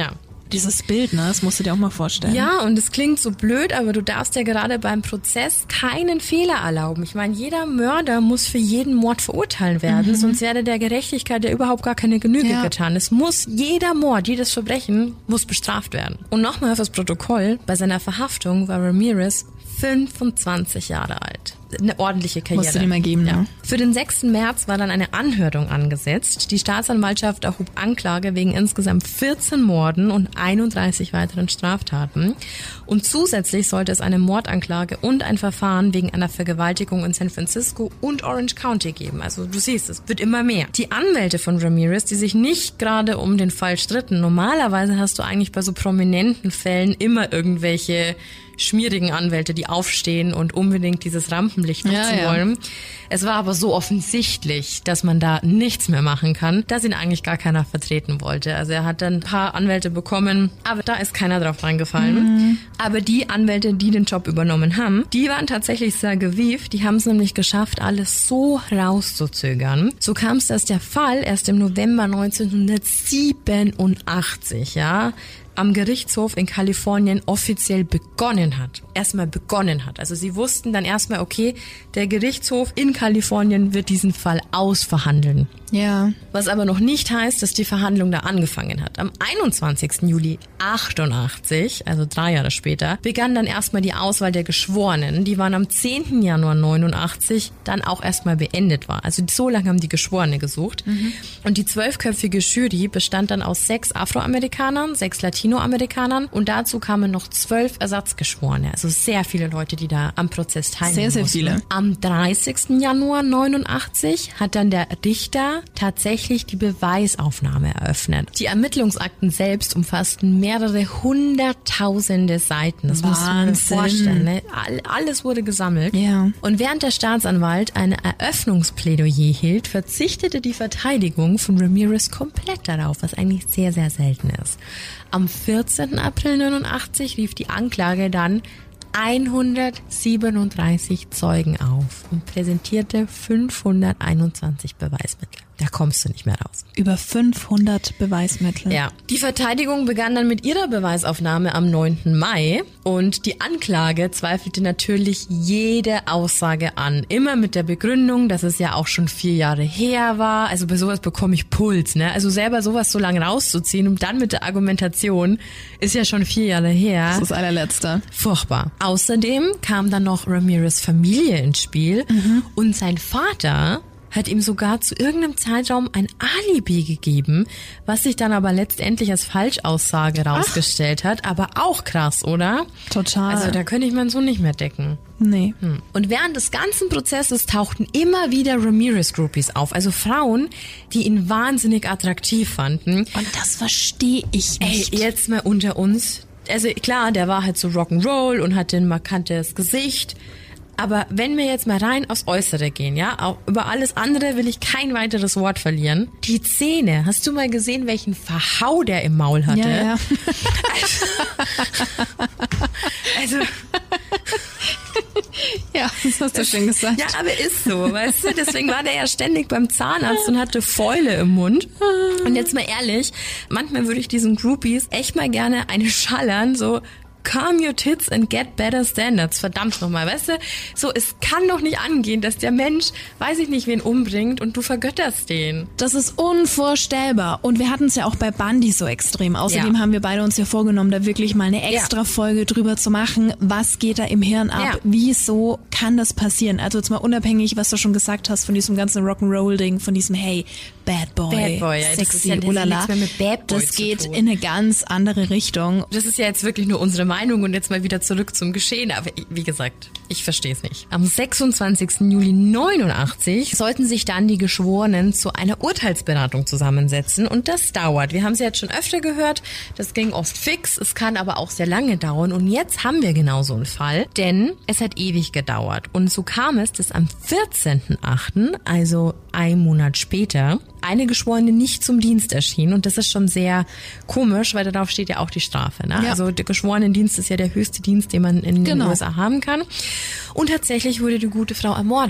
Dieses Bild, ne, das musst du dir auch mal vorstellen. Ja, und es klingt so blöd, aber du darfst ja gerade beim Prozess keinen Fehler erlauben. Ich meine, jeder Mörder muss für jeden Mord verurteilt werden, mhm. sonst werde der Gerechtigkeit ja überhaupt gar keine Genüge ja. getan. Es muss, jeder Mord, jedes Verbrechen muss bestraft werden. Und nochmal fürs Protokoll, bei seiner Verhaftung war Ramirez fünfundzwanzig Jahre alt. Eine ordentliche Karriere. Musst du dir mal geben, ja. ja. Für den sechsten März war dann eine Anhörung angesetzt. Die Staatsanwaltschaft erhob Anklage wegen insgesamt vierzehn Morden und einunddreißig weiteren Straftaten. Und zusätzlich sollte es eine Mordanklage und ein Verfahren wegen einer Vergewaltigung in San Francisco und Orange County geben. Also du siehst, es wird immer mehr. Die Anwälte von Ramirez, die sich nicht gerade um den Fall stritten. Normalerweise hast du eigentlich bei so prominenten Fällen immer irgendwelche schmierigen Anwälte, die aufstehen und unbedingt dieses Rampenlicht nutzen ja, ja. wollen. Es war aber so offensichtlich, dass man da nichts mehr machen kann, dass ihn eigentlich gar keiner vertreten wollte. Also er hat dann ein paar Anwälte bekommen, aber da ist keiner drauf reingefallen. Mhm. Aber die Anwälte, die den Job übernommen haben, die waren tatsächlich sehr gewieft. Die haben es nämlich geschafft, alles so rauszuzögern. So kam es, dass der Fall erst im November neunzehnhundertsiebenundachtzig, ja, am Gerichtshof in Kalifornien offiziell begonnen hat. Erstmal begonnen hat. Also sie wussten dann erstmal, okay, der Gerichtshof in Kalifornien wird diesen Fall ausverhandeln. Ja. Was aber noch nicht heißt, dass die Verhandlung da angefangen hat. Am einundzwanzigsten Juli achtundachtzig, also drei Jahre später, begann dann erstmal die Auswahl der Geschworenen. Die waren am zehnten Januar neunundachtzig dann auch erstmal beendet war. Also so lange haben die Geschworene gesucht. Mhm. Und die zwölfköpfige Jury bestand dann aus sechs Afroamerikanern, sechs Latinoamerikanern und dazu kamen noch zwölf Ersatzgeschworene. Also sehr viele Leute, die da am Prozess teilnehmen Sehr, sehr mussten. viele. Am dreißigsten Januar neunundachtzig hat dann der Richter tatsächlich die Beweisaufnahme eröffnet. Die Ermittlungsakten selbst umfassten mehrere hunderttausende Seiten. Das muss man sich vorstellen. Ne? Alles wurde gesammelt. Ja. Und während der Staatsanwalt ein Eröffnungsplädoyer hielt, verzichtete die Verteidigung von Ramirez komplett darauf, was eigentlich sehr, sehr selten ist. Am vierzehnten April neunundachtzig rief die Anklage dann hundertsiebenunddreißig Zeugen auf und präsentierte fünfhunderteinundzwanzig Beweismittel. Da kommst du nicht mehr raus. Über fünfhundert Beweismittel. Ja. Die Verteidigung begann dann mit ihrer Beweisaufnahme am neunten Mai und die Anklage zweifelte natürlich jede Aussage an. Immer mit der Begründung, dass es ja auch schon vier Jahre her war. Also bei sowas bekomme ich Puls, ne? Also selber sowas so lange rauszuziehen und dann mit der Argumentation, ist ja schon vier Jahre her. Das ist das allerletzte. Furchtbar. Außerdem kam dann noch Ramirez' Familie ins Spiel mhm. und sein Vater hat ihm sogar zu irgendeinem Zeitraum ein Alibi gegeben, was sich dann aber letztendlich als Falschaussage rausgestellt Ach. hat. Aber auch krass, oder? Total. Also da könnte ich meinen Sohn nicht mehr decken. Nee. Hm. Und während des ganzen Prozesses tauchten immer wieder Ramirez-Groupies auf. Also Frauen, die ihn wahnsinnig attraktiv fanden. Und das verstehe ich nicht. Ey, jetzt mal unter uns. Also klar, der war halt so Rock'n'Roll und hatte ein markantes Gesicht. Aber wenn wir jetzt mal rein aufs Äußere gehen, ja, auch über alles andere will ich kein weiteres Wort verlieren. Die Zähne, hast du mal gesehen, welchen Verhau der im Maul hatte? Ja, ja. Also, also ja, das hast du schön gesagt. Ja, aber ist so, weißt du? Deswegen war der ja ständig beim Zahnarzt und hatte Fäule im Mund. Und jetzt mal ehrlich, manchmal würde ich diesen Groupies echt mal gerne eine schallern, so calm your tits and get better standards. Verdammt nochmal, weißt du? So, es kann doch nicht angehen, dass der Mensch, weiß ich nicht, wen umbringt und du vergötterst den. Das ist unvorstellbar. Und wir hatten es ja auch bei Bundy so extrem. Außerdem ja. haben wir beide uns ja vorgenommen, da wirklich mal eine extra ja. Folge drüber zu machen. Was geht da im Hirn ab? Ja. Wieso kann das passieren? Also jetzt mal unabhängig, was du schon gesagt hast von diesem ganzen Rock'n'Roll-Ding, von diesem, hey, Bad Boy, Bad Boy ja, sexy, das ist ja, ulala. Das, mit Bad Boy das geht in eine ganz andere Richtung. Das ist ja jetzt wirklich nur unsere Meinung und jetzt mal wieder zurück zum Geschehen. Aber wie gesagt, ich verstehe es nicht. Am sechsundzwanzigsten Juli neunundachtzig sollten sich dann die Geschworenen zu einer Urteilsberatung zusammensetzen und das dauert. Wir haben es ja jetzt schon öfter gehört, das ging oft fix, es kann aber auch sehr lange dauern und jetzt haben wir genau so einen Fall, denn es hat ewig gedauert und so kam es, dass am vierzehnten achten, also ein Monat später, eine Geschworene nicht zum Dienst erschien und das ist schon sehr komisch, weil darauf steht ja auch die Strafe. Ne? Ja. Also der Geschworenendienst ist ja der höchste Dienst, den man in genau. den U S A haben kann. Und tatsächlich wurde die gute Frau ermordet.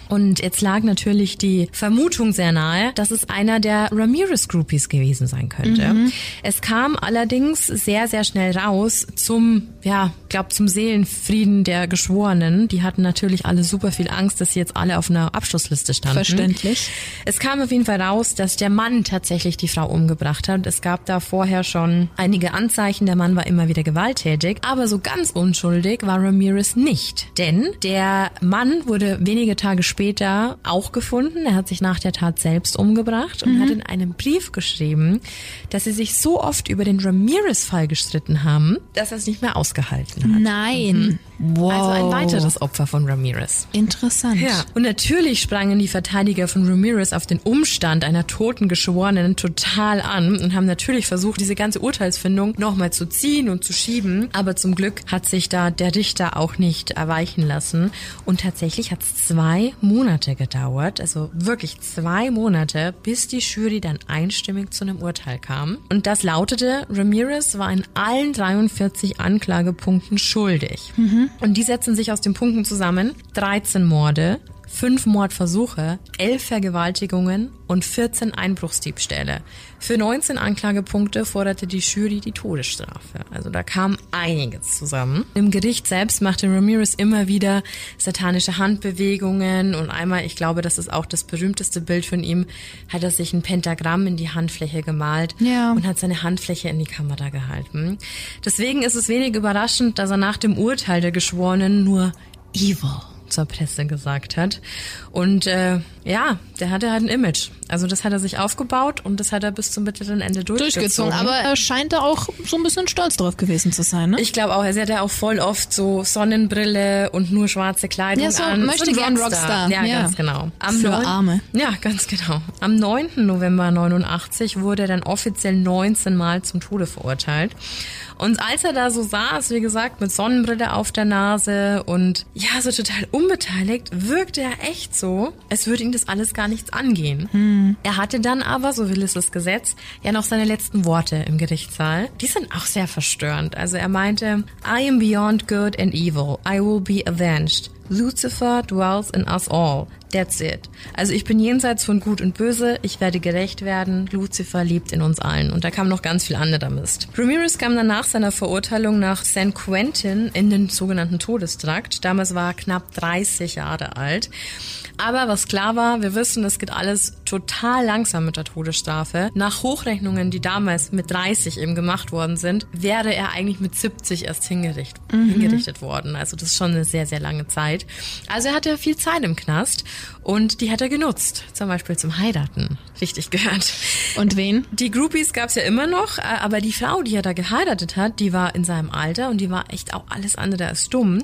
Und jetzt lag natürlich die Vermutung sehr nahe, dass es einer der Ramirez-Groupies gewesen sein könnte. Mhm. Es kam allerdings sehr, sehr schnell raus zum, ja, glaub zum Seelenfrieden der Geschworenen. Die hatten natürlich alle super viel Angst, dass sie jetzt alle auf einer Abschlussliste standen. Verständlich. Es kam auf jeden Fall raus, dass der Mann tatsächlich die Frau umgebracht hat. Es gab da vorher schon einige Anzeichen, der Mann war immer wieder gewalttätig. Aber so ganz unschuldig war Ramirez nicht. Denn der Mann wurde wenige Tage später auch gefunden. Er hat sich nach der Tat selbst umgebracht und mhm. hat in einem Brief geschrieben, dass sie sich so oft über den Ramirez-Fall gestritten haben, dass er es nicht mehr ausgehalten hat. Nein. Mhm. Wow. Also ein weiteres Opfer von Ramirez. Interessant. Ja. Und natürlich sprangen die Verteidiger von Ramirez auf den Umstand einer toten Geschworenen total an und haben natürlich versucht, diese ganze Urteilsfindung nochmal zu ziehen und zu schieben. Aber zum Glück hat sich da der Richter auch nicht erweichen lassen. Und tatsächlich hat es zwei Monate gedauert, also wirklich zwei Monate, bis die Jury dann einstimmig zu einem Urteil kam. Und das lautete, Ramirez war in allen dreiundvierzig Anklagepunkten schuldig. Mhm. Und die setzen sich aus den Punkten zusammen: dreizehn Morde, fünf Mordversuche, elf Vergewaltigungen und vierzehn Einbruchsdiebstähle. Für neunzehn Anklagepunkte forderte die Jury die Todesstrafe. Also da kam einiges zusammen. Im Gericht selbst machte Ramirez immer wieder satanische Handbewegungen und einmal, ich glaube, das ist auch das berühmteste Bild von ihm, hat er sich ein Pentagramm in die Handfläche gemalt ja. und hat seine Handfläche in die Kamera gehalten. Deswegen ist es wenig überraschend, dass er nach dem Urteil der Geschworenen nur evil zur Presse gesagt hat. Und äh, ja, der hatte halt ein Image. Also das hat er sich aufgebaut und das hat er bis zum bitteren Ende durchgezogen. durchgezogen. Aber er scheint da auch so ein bisschen stolz drauf gewesen zu sein, ne? Ich glaube auch. Er hat ja auch voll oft so Sonnenbrille und nur schwarze Kleidung ja, so an. Möchte so gern Rockstar. Ja, ja, ganz genau. Am Für neun- Arme. Ja, ganz genau. Am neunten November neunundachtzig wurde er dann offiziell neunzehn Mal zum Tode verurteilt. Und als er da so saß, wie gesagt, mit Sonnenbrille auf der Nase und ja, so total unbeteiligt, wirkte er echt so, als würde ihn das alles gar nichts angehen. Hm. Er hatte dann aber, so will es das Gesetz, ja noch seine letzten Worte im Gerichtssaal. Die sind auch sehr verstörend. Also er meinte, I am beyond good and evil. I will be avenged. Lucifer dwells in us all. That's it. Also ich bin jenseits von Gut und Böse, ich werde gerecht werden, Lucifer lebt in uns allen. Und da kam noch ganz viel anderer Mist. Ramirez kam dann nach seiner Verurteilung nach San Quentin in den sogenannten Todestrakt. Damals war er knapp dreißig Jahre alt. Aber was klar war, wir wissen, es geht alles total langsam mit der Todesstrafe. Nach Hochrechnungen, die damals mit dreißig eben gemacht worden sind, wäre er eigentlich mit siebzig erst hingericht, mhm. hingerichtet worden. Also das ist schon eine sehr, sehr lange Zeit. Also er hatte viel Zeit im Knast und die hat er genutzt. Zum Beispiel zum Heiraten. Richtig gehört. Und wen? Die Groupies gab's ja immer noch, aber die Frau, die er da geheiratet hat, die war in seinem Alter und die war echt auch alles andere als dumm.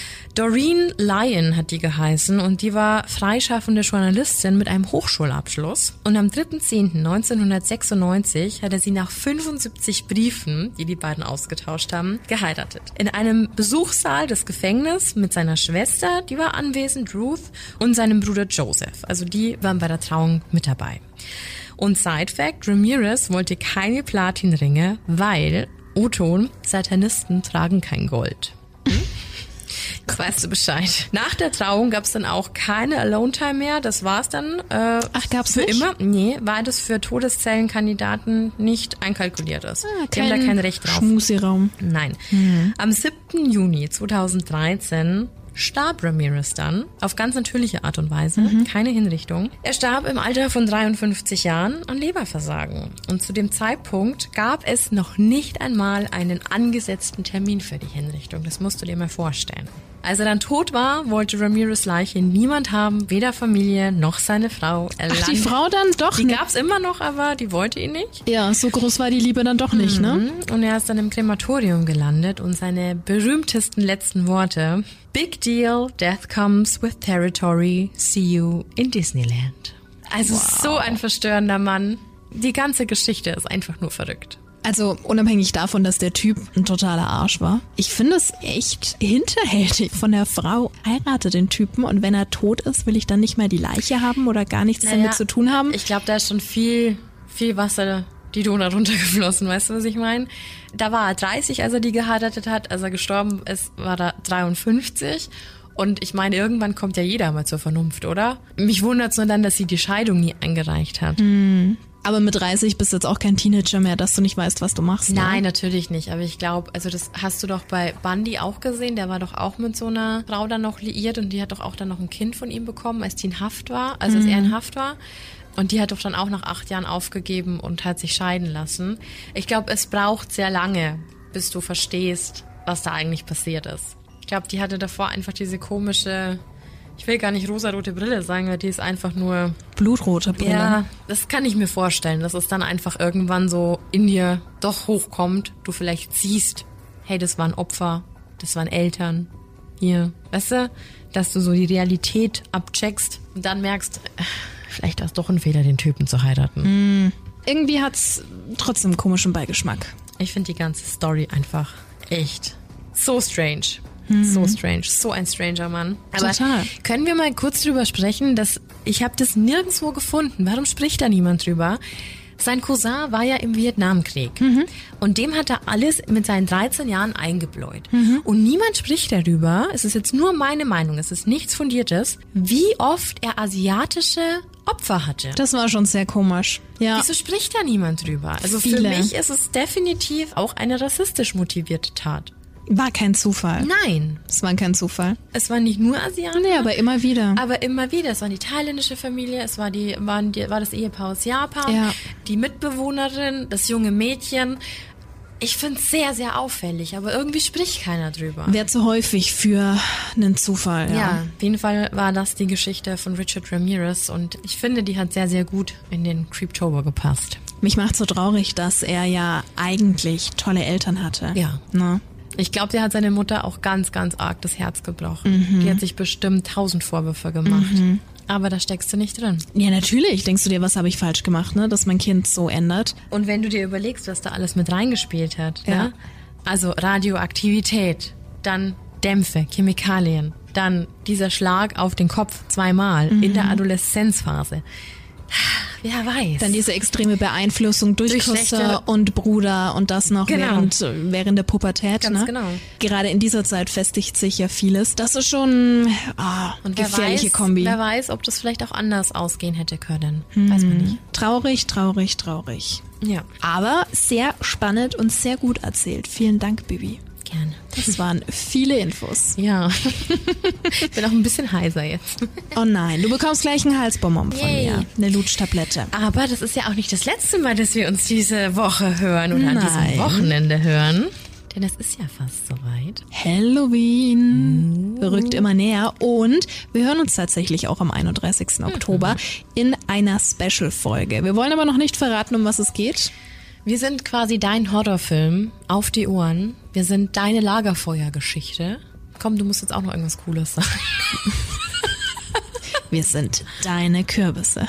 Doreen Lyon hat die geheißen und die war freischaffende Journalistin mit einem Hochschulabschluss. Und am dritter zehnter neunzehnhundertsechsundneunzig hat er sie nach fünfundsiebzig Briefen, die die beiden ausgetauscht haben, geheiratet. In einem Besuchssaal des Gefängnisses mit seiner Schwester, die war anwesend, Ruth, und seinem Bruder Joseph. Also die waren bei der Trauung mit dabei. Und Side Fact, Ramirez wollte keine Platinringe, weil, O-Ton, Satanisten tragen kein Gold. Hm? Weißt du Bescheid. Nach der Trauung gab's dann auch keine Alone-Time mehr. Das war's dann. Äh, Ach, gab's für nicht? immer? Nee, weil das für Todeszellenkandidaten nicht einkalkuliert ist. Ah, Die haben da kein Recht drauf. Schmusiraum. Nein. Mhm. Am siebten Juni zweitausenddreizehn starb Ramirez dann, auf ganz natürliche Art und Weise, mhm. keine Hinrichtung. Er starb im Alter von dreiundfünfzig Jahren an Leberversagen. Und zu dem Zeitpunkt gab es noch nicht einmal einen angesetzten Termin für die Hinrichtung. Das musst du dir mal vorstellen. Als er dann tot war, wollte Ramirez Leiche niemand haben, weder Familie noch seine Frau. Er Ach, die Frau dann doch Die nicht? gab's immer noch, aber die wollte ihn nicht. Ja, so groß war die Liebe dann doch nicht, mhm. ne? Und er ist dann im Krematorium gelandet und seine berühmtesten letzten Worte: Big deal, death comes with territory, see you in Disneyland. Also wow. So ein verstörender Mann. Die ganze Geschichte ist einfach nur verrückt. Also unabhängig davon, dass der Typ ein totaler Arsch war. Ich finde es echt hinterhältig von der Frau. Heirate den Typen und wenn er tot ist, will ich dann nicht mehr die Leiche haben oder gar nichts naja, damit zu tun haben. Ich glaube, da ist schon viel, viel Wasser die Donau runtergeflossen, weißt du, was ich meine? Da war er dreißig, als er die geheiratet hat. Als er gestorben ist, war er dreiundfünfzig. Und ich meine, irgendwann kommt ja jeder mal zur Vernunft, oder? Mich wundert es nur dann, dass sie die Scheidung nie eingereicht hat. Hm. Aber mit dreißig bist du jetzt auch kein Teenager mehr, dass du nicht weißt, was du machst. Nein, ne? natürlich nicht. Aber ich glaube, also das hast du doch bei Bundy auch gesehen. Der war doch auch mit so einer Frau dann noch liiert und die hat doch auch dann noch ein Kind von ihm bekommen, als die in Haft war, also als er in Haft war. Und die hat doch dann auch nach acht Jahren aufgegeben und hat sich scheiden lassen. Ich glaube, es braucht sehr lange, bis du verstehst, was da eigentlich passiert ist. Ich glaube, die hatte davor einfach diese komische... Ich will gar nicht rosarote Brille sagen, weil die ist einfach nur... Blutrote Brille. Ja, das kann ich mir vorstellen, dass es dann einfach irgendwann so in dir doch hochkommt. Du vielleicht siehst, hey, das waren Opfer, das waren Eltern. Hier, weißt du, dass du so die Realität abcheckst und dann merkst, vielleicht war es doch ein Fehler, den Typen zu heiraten. Mm. Irgendwie hat's trotzdem einen komischen Beigeschmack. Ich finde die ganze Story einfach echt so strange. So strange, so ein stranger Mann. Aber Total. Können wir mal kurz drüber sprechen, dass ich habe das nirgendwo gefunden. Warum spricht da niemand drüber? Sein Cousin war ja im Vietnamkrieg mhm. und dem hat er alles mit seinen dreizehn Jahren eingebläut. Mhm. Und niemand spricht darüber, es ist jetzt nur meine Meinung, es ist nichts Fundiertes, wie oft er asiatische Opfer hatte. Das war schon sehr komisch. Ja. Wieso spricht da niemand drüber? Also Viele. Für mich ist es definitiv auch eine rassistisch motivierte Tat. War kein Zufall. Nein. Es war kein Zufall. Es waren nicht nur Asiater. Nee, aber immer wieder. Aber immer wieder. Es war die thailändische Familie, es war, die, waren die, war das Ehepaar aus Japan, Ja. die Mitbewohnerin, das junge Mädchen. Ich finde es sehr, sehr auffällig, aber irgendwie spricht keiner drüber. Wäre zu häufig für einen Zufall. Ja. Ja, auf jeden Fall war das die Geschichte von Richard Ramirez und ich finde, die hat sehr, sehr gut in den Creeptober gepasst. Mich macht so traurig, dass er ja eigentlich tolle Eltern hatte. Ja. Ne? Ich glaube, der hat seine Mutter auch ganz, ganz arg das Herz gebrochen. Mhm. Die hat sich bestimmt tausend Vorwürfe gemacht. Mhm. Aber da steckst du nicht drin. Ja, natürlich. Denkst du dir, was habe ich falsch gemacht, ne? Dass mein Kind so ändert. Und wenn du dir überlegst, was da alles mit reingespielt hat, Ja. ne? Also Radioaktivität, dann Dämpfe, Chemikalien, dann dieser Schlag auf den Kopf zweimal Mhm. in der Adoleszenzphase. Wer weiß. Dann diese extreme Beeinflussung durch, Durch Küsse schlechte- und Bruder und das noch Genau. während, während der Pubertät. Ganz ne? genau. Gerade in dieser Zeit festigt sich ja vieles. Das ist schon ah, Und wer gefährliche weiß, Kombi. wer weiß, ob das vielleicht auch anders ausgehen hätte können. Weiß man nicht. Traurig, traurig, traurig. Ja, Aber sehr spannend und sehr gut erzählt. Vielen Dank, Bibi. gerne. Das waren viele Infos. Ja. Ich bin auch ein bisschen heiser jetzt. Oh nein, du bekommst gleich einen Halsbonbon von Yay. mir. Eine Lutschtablette. Aber das ist ja auch nicht das letzte Mal, dass wir uns diese Woche hören oder an Nein. diesem Wochenende hören. Denn es ist ja fast soweit. Halloween rückt immer näher und wir hören uns tatsächlich auch am einunddreißigsten Oktober in einer Special-Folge. Wir wollen aber noch nicht verraten, um was es geht. Wir sind quasi dein Horrorfilm auf die Ohren. Wir sind deine Lagerfeuergeschichte. Komm, du musst jetzt auch noch irgendwas Cooles sagen. Wir sind deine Kürbisse.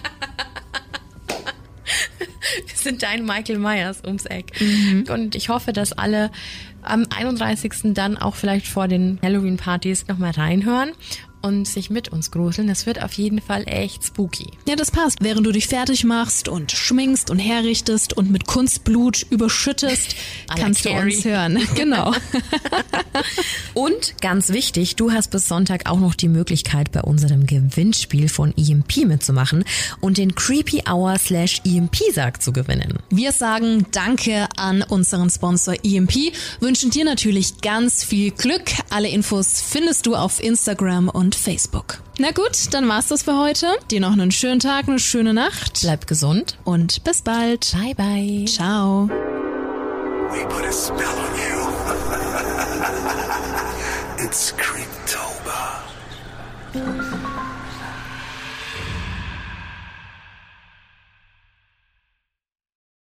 Wir sind dein Michael Myers ums Eck. Und ich hoffe, dass alle am einunddreißigsten dann auch vielleicht vor den Halloween-Partys nochmal reinhören und sich mit uns gruseln. Das wird auf jeden Fall echt spooky. Ja, das passt. Während du dich fertig machst und schminkst und herrichtest und mit Kunstblut überschüttest, À la kannst du Carrie. uns hören. Genau. Und ganz wichtig, du hast bis Sonntag auch noch die Möglichkeit, bei unserem Gewinnspiel von E M P mitzumachen und den Creepy Hour slash E M P-Sarg zu gewinnen. Wir sagen Danke an unseren Sponsor E M P, wünschen dir natürlich ganz viel Glück. Alle Infos findest du auf Instagram und Facebook. Na gut, dann war's das für heute. Dir noch einen schönen Tag, eine schöne Nacht Bleib gesund. und bis bald. Bye, bye. Ciao. We put a spell on you. It's Creeptober.